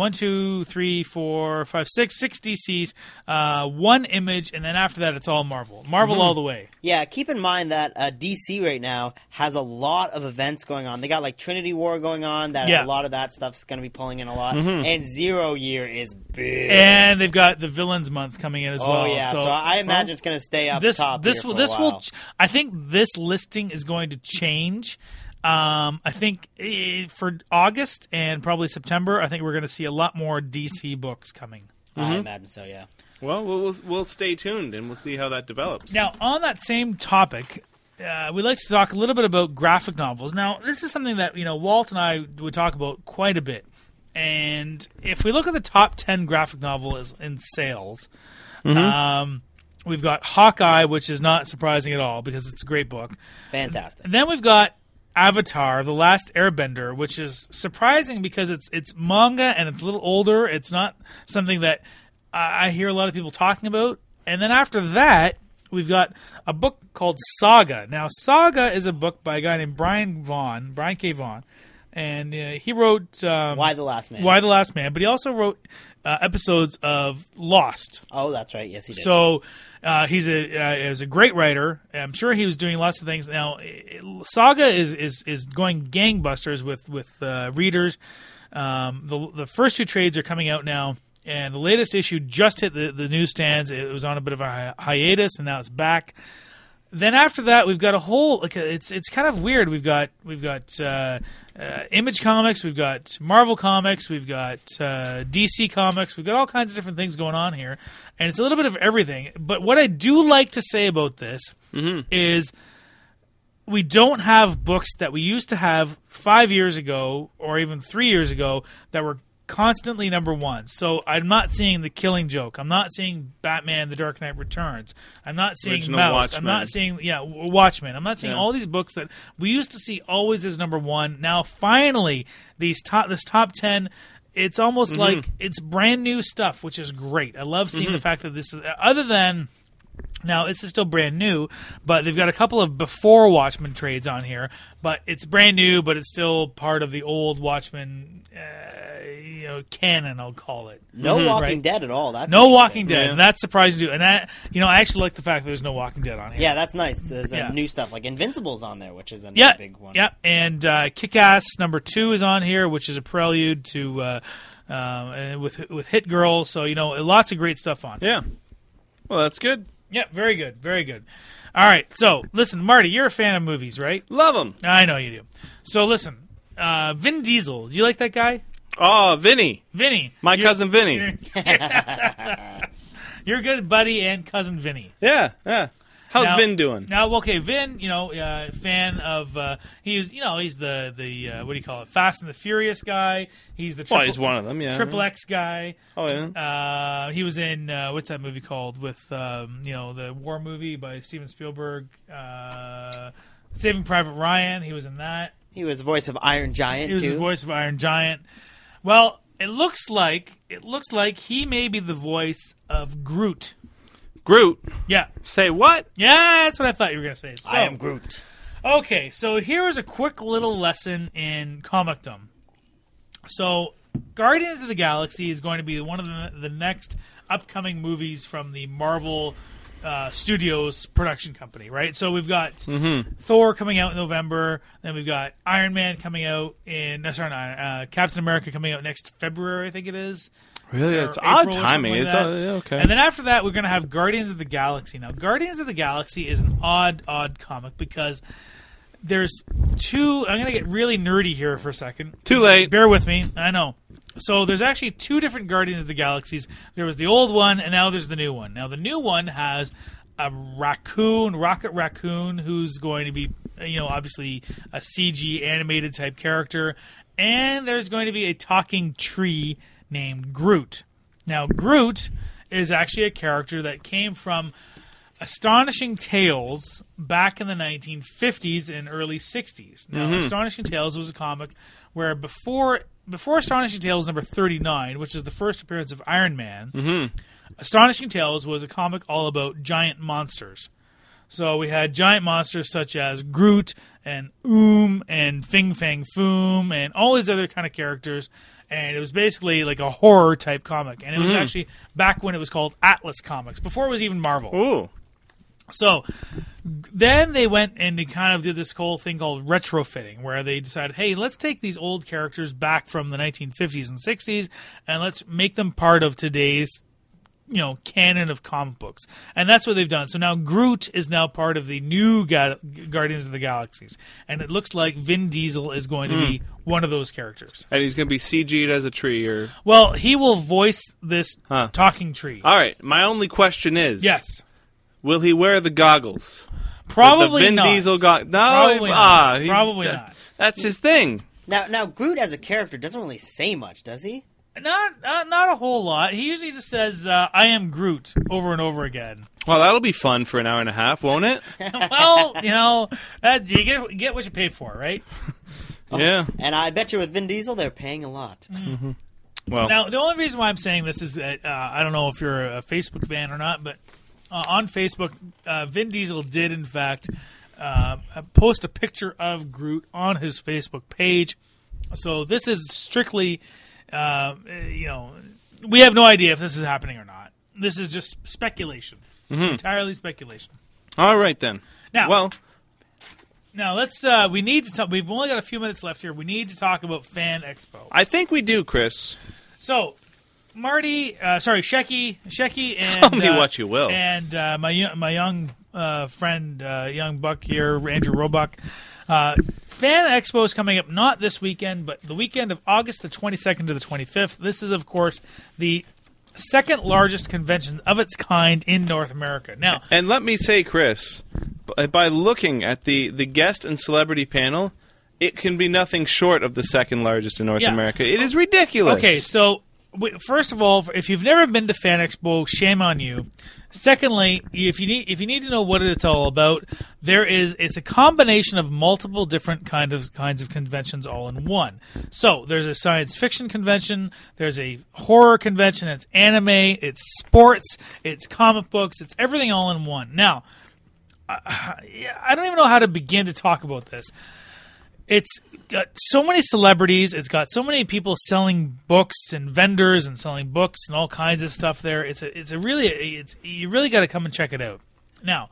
6 DCs, 1 Image, and then after that, it's all Marvel. Marvel all the way. Yeah, keep in mind that DC right now has a lot of events going on. They got like Trinity War going on. A lot of that stuff's going to be pulling in a lot. And 0 Year is big. And they've got the Villains Month coming in as well. Oh yeah, so I imagine it's going to stay up top. I think this listing is going to change. I think for August and probably September, I think we're going to see a lot more DC books coming. I imagine so, yeah. Well, we'll stay tuned and we'll see how that develops. Now, on that same topic, we'd like to talk a little bit about graphic novels. Now, this is something that Walt and I would talk about quite a bit. And if we look at the top 10 graphic novels in sales, we've got Hawkeye, which is not surprising at all because it's a great book. Fantastic. And then we've got Avatar, The Last Airbender, which is surprising because it's manga and it's a little older. It's not something that I hear a lot of people talking about. And then after that, we've got a book called Saga. Now, Saga is a book by a guy named Brian K. Vaughan. And he wrote... Why the Last Man. Why the Last Man. But he also wrote episodes of Lost. Oh, that's right. Yes, he did. So he's a great writer. I'm sure he was doing lots of things. Now, Saga is going gangbusters with readers. The first 2 trades are coming out now. And the latest issue just hit the newsstands. It was on a bit of a hiatus, and now it's back. Then after that, we've got a whole. It's kind of weird. We've got Image Comics, we've got Marvel Comics, we've got DC Comics, we've got all kinds of different things going on here, and it's a little bit of everything. But what I do like to say about this is we don't have books that we used to have 5 years ago or even 3 years ago that were constantly number 1. So I'm not seeing The Killing Joke. I'm not seeing Batman: The Dark Knight Returns. I'm not seeing Original Mouse. Watchmen. I'm not seeing Watchmen. I'm not seeing all these books that we used to see always as number 1. Now finally this top 10, it's almost like it's brand new stuff, which is great. I love seeing the fact that this is other than now, this is still brand new, but they've got a couple of before Watchmen trades on here. But it's brand new, but it's still part of the old Watchmen canon, I'll call it. No Walking Dead at all. That's no Walking Dead, and that's surprising too. And I actually like the fact that there's no Walking Dead on here. Yeah, that's nice. There's new stuff like Invincible's on there, which is another big one. Yeah, and Kick-Ass #2 is on here, which is a prelude to with Hit Girl. So lots of great stuff on. Yeah, well, that's good. Yeah, very good, very good. All right, so listen, Marty, you're a fan of movies, right? Love them. I know you do. So listen, Vin Diesel, do you like that guy? Oh, Vinny. My cousin Vinny. Your good buddy and cousin Vinny. Yeah. How's Vin doing? Now, okay, Vin, fan of he's the what do you call it? Fast and the Furious guy. He's the he's one of them, yeah. Triple X guy. Oh yeah. He was in what's that movie called with the war movie by Steven Spielberg, Saving Private Ryan. He was in that. He was the voice of Iron Giant. He was the voice of Iron Giant. Well, it looks like he may be the voice of Groot. Groot? Yeah. Say what? Yeah, that's what I thought you were going to say. So, I am Groot. Okay, so here is a quick little lesson in comicdom. So, Guardians of the Galaxy is going to be one of the next upcoming movies from the Marvel Studios production company, right? So we've got Thor coming out in November, then we've got Iron Man coming out Captain America coming out next February, I think it is. Really? It's odd timing. Like it's okay. And then after that, we're going to have Guardians of the Galaxy. Now, Guardians of the Galaxy is an odd comic because there's two... I'm going to get really nerdy here for a second. Too late. Bear with me. I know. So there's actually 2 different Guardians of the Galaxies. There was the old one, and now there's the new one. Now, the new one has a Rocket Raccoon, who's going to be, obviously a CG animated type character. And there's going to be a talking tree named Groot. Now, Groot is actually a character that came from Astonishing Tales back in the 1950s and early 60s. Now, Astonishing Tales was a comic where before Astonishing Tales number 39, which is the first appearance of Iron Man, Astonishing Tales was a comic all about giant monsters. So we had giant monsters such as Groot and and Fing Fang Foom and all these other kind of characters. And it was basically like a horror type comic. And it was actually back when it was called Atlas Comics, before it was even Marvel. Ooh. So then they went and they kind of did this whole thing called retrofitting, where they decided, hey, let's take these old characters back from the 1950s and 60s and let's make them part of today's canon of comic books. And that's what they've done. So now Groot is now part of the new Guardians of the Galaxies. And it looks like Vin Diesel is going to be one of those characters. And he's going to be CG'd as a tree, or... Well, he will voice this talking tree. All right. My only question is... Yes. Will he wear the goggles? Probably the Vin not. Diesel goggles? No, Probably not. Probably not. That's his thing. Now, Groot as a character doesn't really say much, does he? Not a whole lot. He usually just says, I am Groot, over and over again. Well, that'll be fun for an hour and a half, won't it? Well, you get what you pay for, right? Yeah. And I bet you with Vin Diesel, they're paying a lot. Mm-hmm. Well, now, the only reason why I'm saying this is that I don't know if you're a Facebook fan or not, but on Facebook, Vin Diesel did, in fact, post a picture of Groot on his Facebook page. So this is strictly... we have no idea if this is happening or not. This is just speculation, entirely speculation. All right then. Now, let's. We need to talk. We've only got a few minutes left here. We need to talk about Fan Expo. I think we do, Chris. So, Shecky, and tell me what you will, and my young friend, young buck here, Andrew Roebuck. Fan Expo is coming up not this weekend, but the weekend of August the 22nd to the 25th. This is, of course, the second largest convention of its kind in North America. Now, and let me say, Chris, by looking at the guest and celebrity panel, it can be nothing short of the second largest in North America. It is ridiculous. Okay, so first of all, if you've never been to Fan Expo, shame on you. Secondly, if you need to know what it's all about, it's a combination of multiple different kinds of conventions all in one. So there's a science fiction convention, there's a horror convention, it's anime, it's sports, it's comic books, it's everything all in one. Now, I don't even know how to begin to talk about this. It's got so many celebrities. It's got so many people selling books and vendors and selling books and all kinds of stuff there. You really got to come and check it out. Now,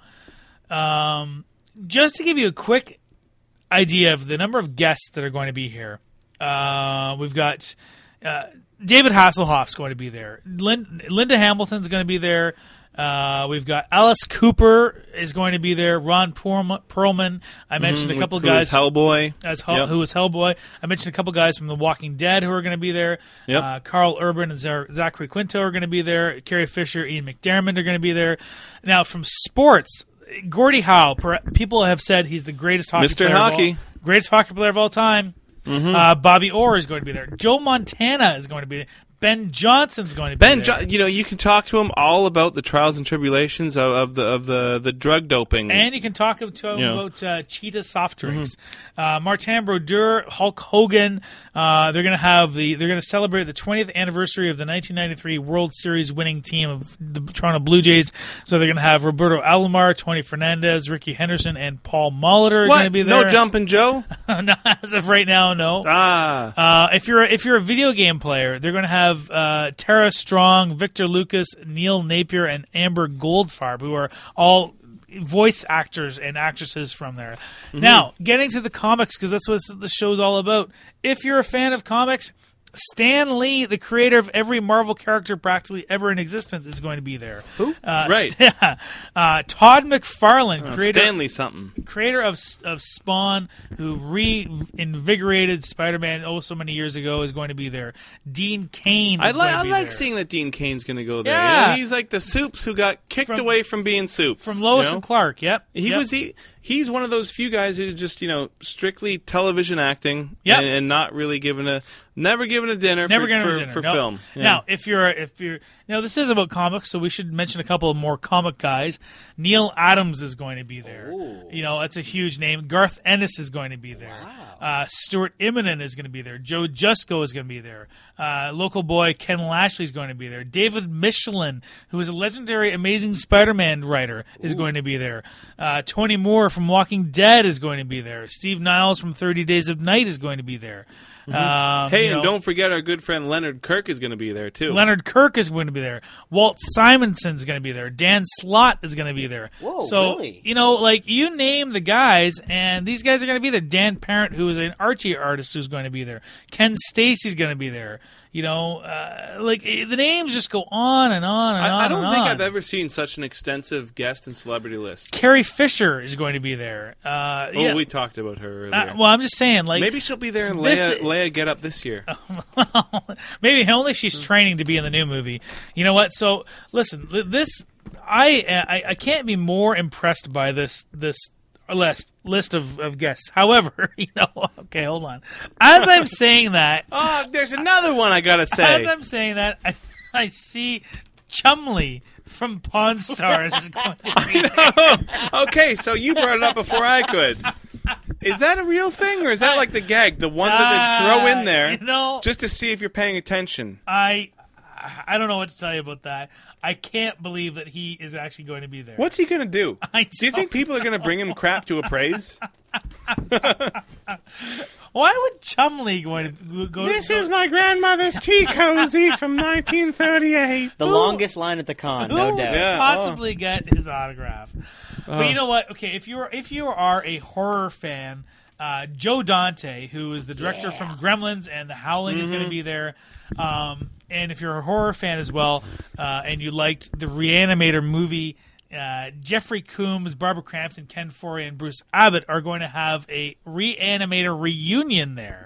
just to give you a quick idea of the number of guests that are going to be here, we've got David Hasselhoff's going to be there. Linda Hamilton's going to be there. We've got Alice Cooper is going to be there. Ron Perlman. I mentioned a couple of guys. Hellboy. Who was Hellboy. I mentioned a couple of guys from The Walking Dead who are going to be there. Yep. Carl Urban and Zachary Quinto are going to be there. Carrie Fisher, Ian McDiarmid are going to be there. Now, from sports, Gordie Howe. People have said he's the greatest hockey player. Greatest hockey player of all time. Bobby Orr is going to be there. Joe Montana is going to be there. Ben Johnson's going to be there. You can talk to him all about the trials and tribulations of the drug doping, and you can talk to him about Cheetah soft drinks. Martin Brodeur, Hulk Hogan. They're going to celebrate the 20th anniversary of the 1993 World Series winning team of the Toronto Blue Jays. So they're going to have Roberto Alomar, Tony Fernandez, Ricky Henderson, and Paul Molitor are going to be there. No Jumpin' Joe? No, as of right now, no. If you're a video game player, they're going to have Tara Strong, Victor Lucas, Neil Napier, and Amber Goldfarb, who are all voice actors and actresses from there. Now, getting to the comics, because that's what the show's all about. If you're a fan of comics, Stan Lee, the creator of every Marvel character practically ever in existence, is going to be there. Who? Right. Todd McFarlane, creator of Spawn, who reinvigorated Spider-Man so many years ago, is going to be there. Dean Cain is going to be there. I like seeing that Dean Cain's going to go there. Yeah. He's like the Soups who got kicked away from being Soups. From Lois and Clark, yep. He's one of those few guys who just, strictly television acting and not really never given a dinner for film. Yeah. Now, this is about comics, so we should mention a couple of more comic guys. Neil Adams is going to be there. Ooh. That's a huge name. Garth Ennis is going to be there. Wow. Stuart Immonen is going to be there. Joe Jusko is going to be there. Local boy Ken Lashley is going to be there. David Michelin, who is a legendary Amazing Spider-Man writer, is going to be there. Tony Moore from Walking Dead is going to be there. Steve Niles from 30 Days of Night is going to be there. And don't forget our good friend Leonard Kirk is going to be there, too. Leonard Kirk is going to be there. Walt Simonson is going to be there. Dan Slott is going to be there. Whoa, so, really? You name the guys, and these guys are going to be there. Dan Parent, who is an Archie artist, who's going to be there. Ken Stacy's going to be there. The names just go on and on and on. I don't and think on. I've ever seen such an extensive guest and celebrity list. Carrie Fisher is going to be there. We talked about her earlier. I'm just saying, maybe she'll be there in Leia Get Up this year. Maybe only if she's training to be in the new movie. You know what? So listen, I can't be more impressed by this list of guests. However, okay, hold on. As I'm saying that, there's another one I gotta say. As I'm saying that, I see Chumley from Pawn Stars is going to be there. Okay, so you brought it up before I could. Is that a real thing, or is that like the gag, the one that they throw in there just to see if you're paying attention? I don't know what to tell you about that. I can't believe that he is actually going to be there. What's he going to do? Do you think people are going to bring him crap to appraise? Why would Chumley going to go? This is my grandmother's tea cozy from 1938. The longest line at the con, no doubt. Yeah. Possibly get his autograph. But you know what? Okay, if you are a horror fan, Joe Dante, who is the director from Gremlins and The Howling, is going to be there. And if you're a horror fan as well, and you liked the Reanimator movie, Jeffrey Combs, Barbara Crampton, Ken Foree, and Bruce Abbott are going to have a Reanimator reunion there.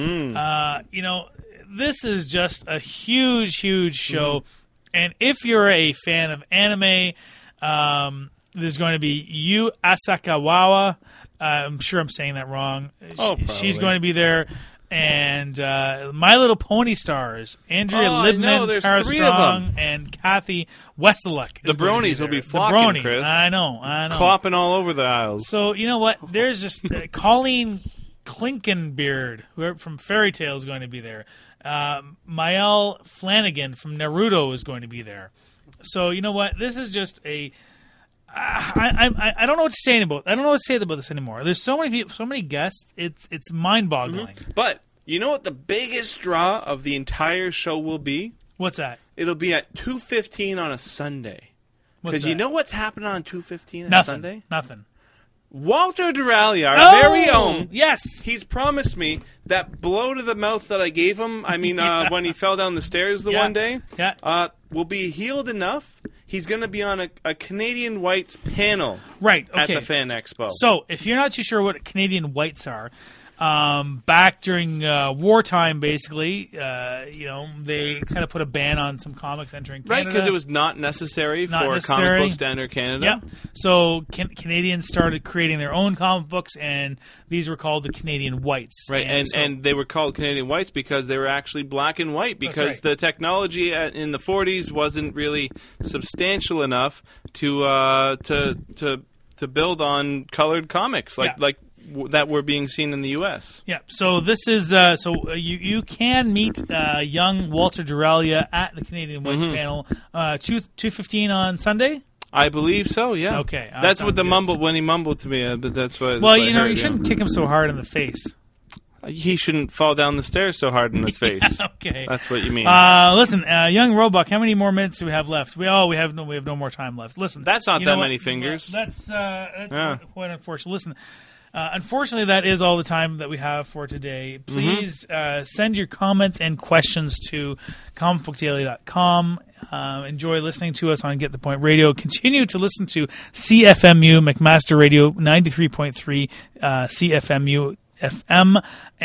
This is just a huge, huge show. And if you're a fan of anime, there's going to be Yu Asakawa. I'm sure I'm saying that wrong. She's going to be there. And My Little Pony stars, Andrea Libman, Tara Strong, and Kathy Wesseluk. The bronies will be flocking, Chris. I know. Clopping all over the aisles. So, you know what? There's just Colleen Klinkenbeard, who from Fairy Tail, is going to be there. Mael Flanagan from Naruto is going to be there. So, you know what? This is just a... I don't know what to say about. I don't know what to say about this anymore. There's so many people, so many guests. It's mind-boggling. But you know what the biggest draw of the entire show will be? What's that? It'll be at 2:15 on a Sunday. Because you know what's happening on 2:15 on Sunday? Nothing. Walter Duralia, our very own. Yes. He's promised me that blow to the mouth that I gave him. I mean, when he fell down the stairs one day. Yeah. Will be healed enough. He's going to be on a Canadian Whites panel at the Fan Expo. So, if you're not too sure what Canadian Whites are, back during wartime, basically, they kind of put a ban on some comics entering Canada. Right, because it was not necessary for comic books to enter Canada. Yeah. So Canadians started creating their own comic books, and these were called the Canadian Whites. Right, and they were called Canadian Whites because they were actually black and white, because the technology in the 40s wasn't really substantial enough to build on colored comics like that were being seen in the U.S. Yeah, so this is you can meet young Walter Duralia at the Canadian Whites panel 2:15 on Sunday. I believe so. Yeah. Okay, that's what the mumble when he mumbled to me. But that's what. Well, you shouldn't kick him so hard in the face. He shouldn't fall down the stairs so hard in his face. Okay, that's what you mean. Listen, young Roebuck, how many more minutes do we have left? We have no more time left. Listen, that's not that many fingers. That's quite unfortunate. Listen. Unfortunately, that is all the time that we have for today. Please send your comments and questions to comicbookdaily.com. Enjoy listening to us on Get the Point Radio. Continue to listen to CFMU, McMaster Radio, 93.3 CFMU FM.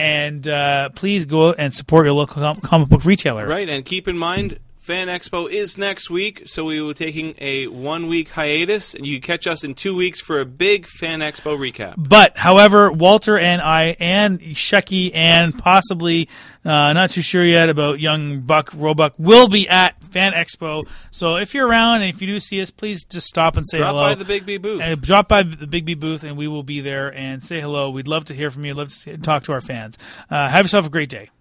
And please go and support your local comic book retailer. Right, and keep in mind, Fan Expo is next week, so we will be taking a 1-week hiatus, and you can catch us in 2 weeks for a big Fan Expo recap. But, however, Walter and I and Shecky and possibly, not too sure yet about young Roebuck, will be at fan expo. So if you're around and if you do see us, please just stop and say hello. Drop by the Big B booth. Drop by the Big B booth, and we will be there and say hello. We'd love to hear from you. Love to talk to our fans. Have yourself a great day.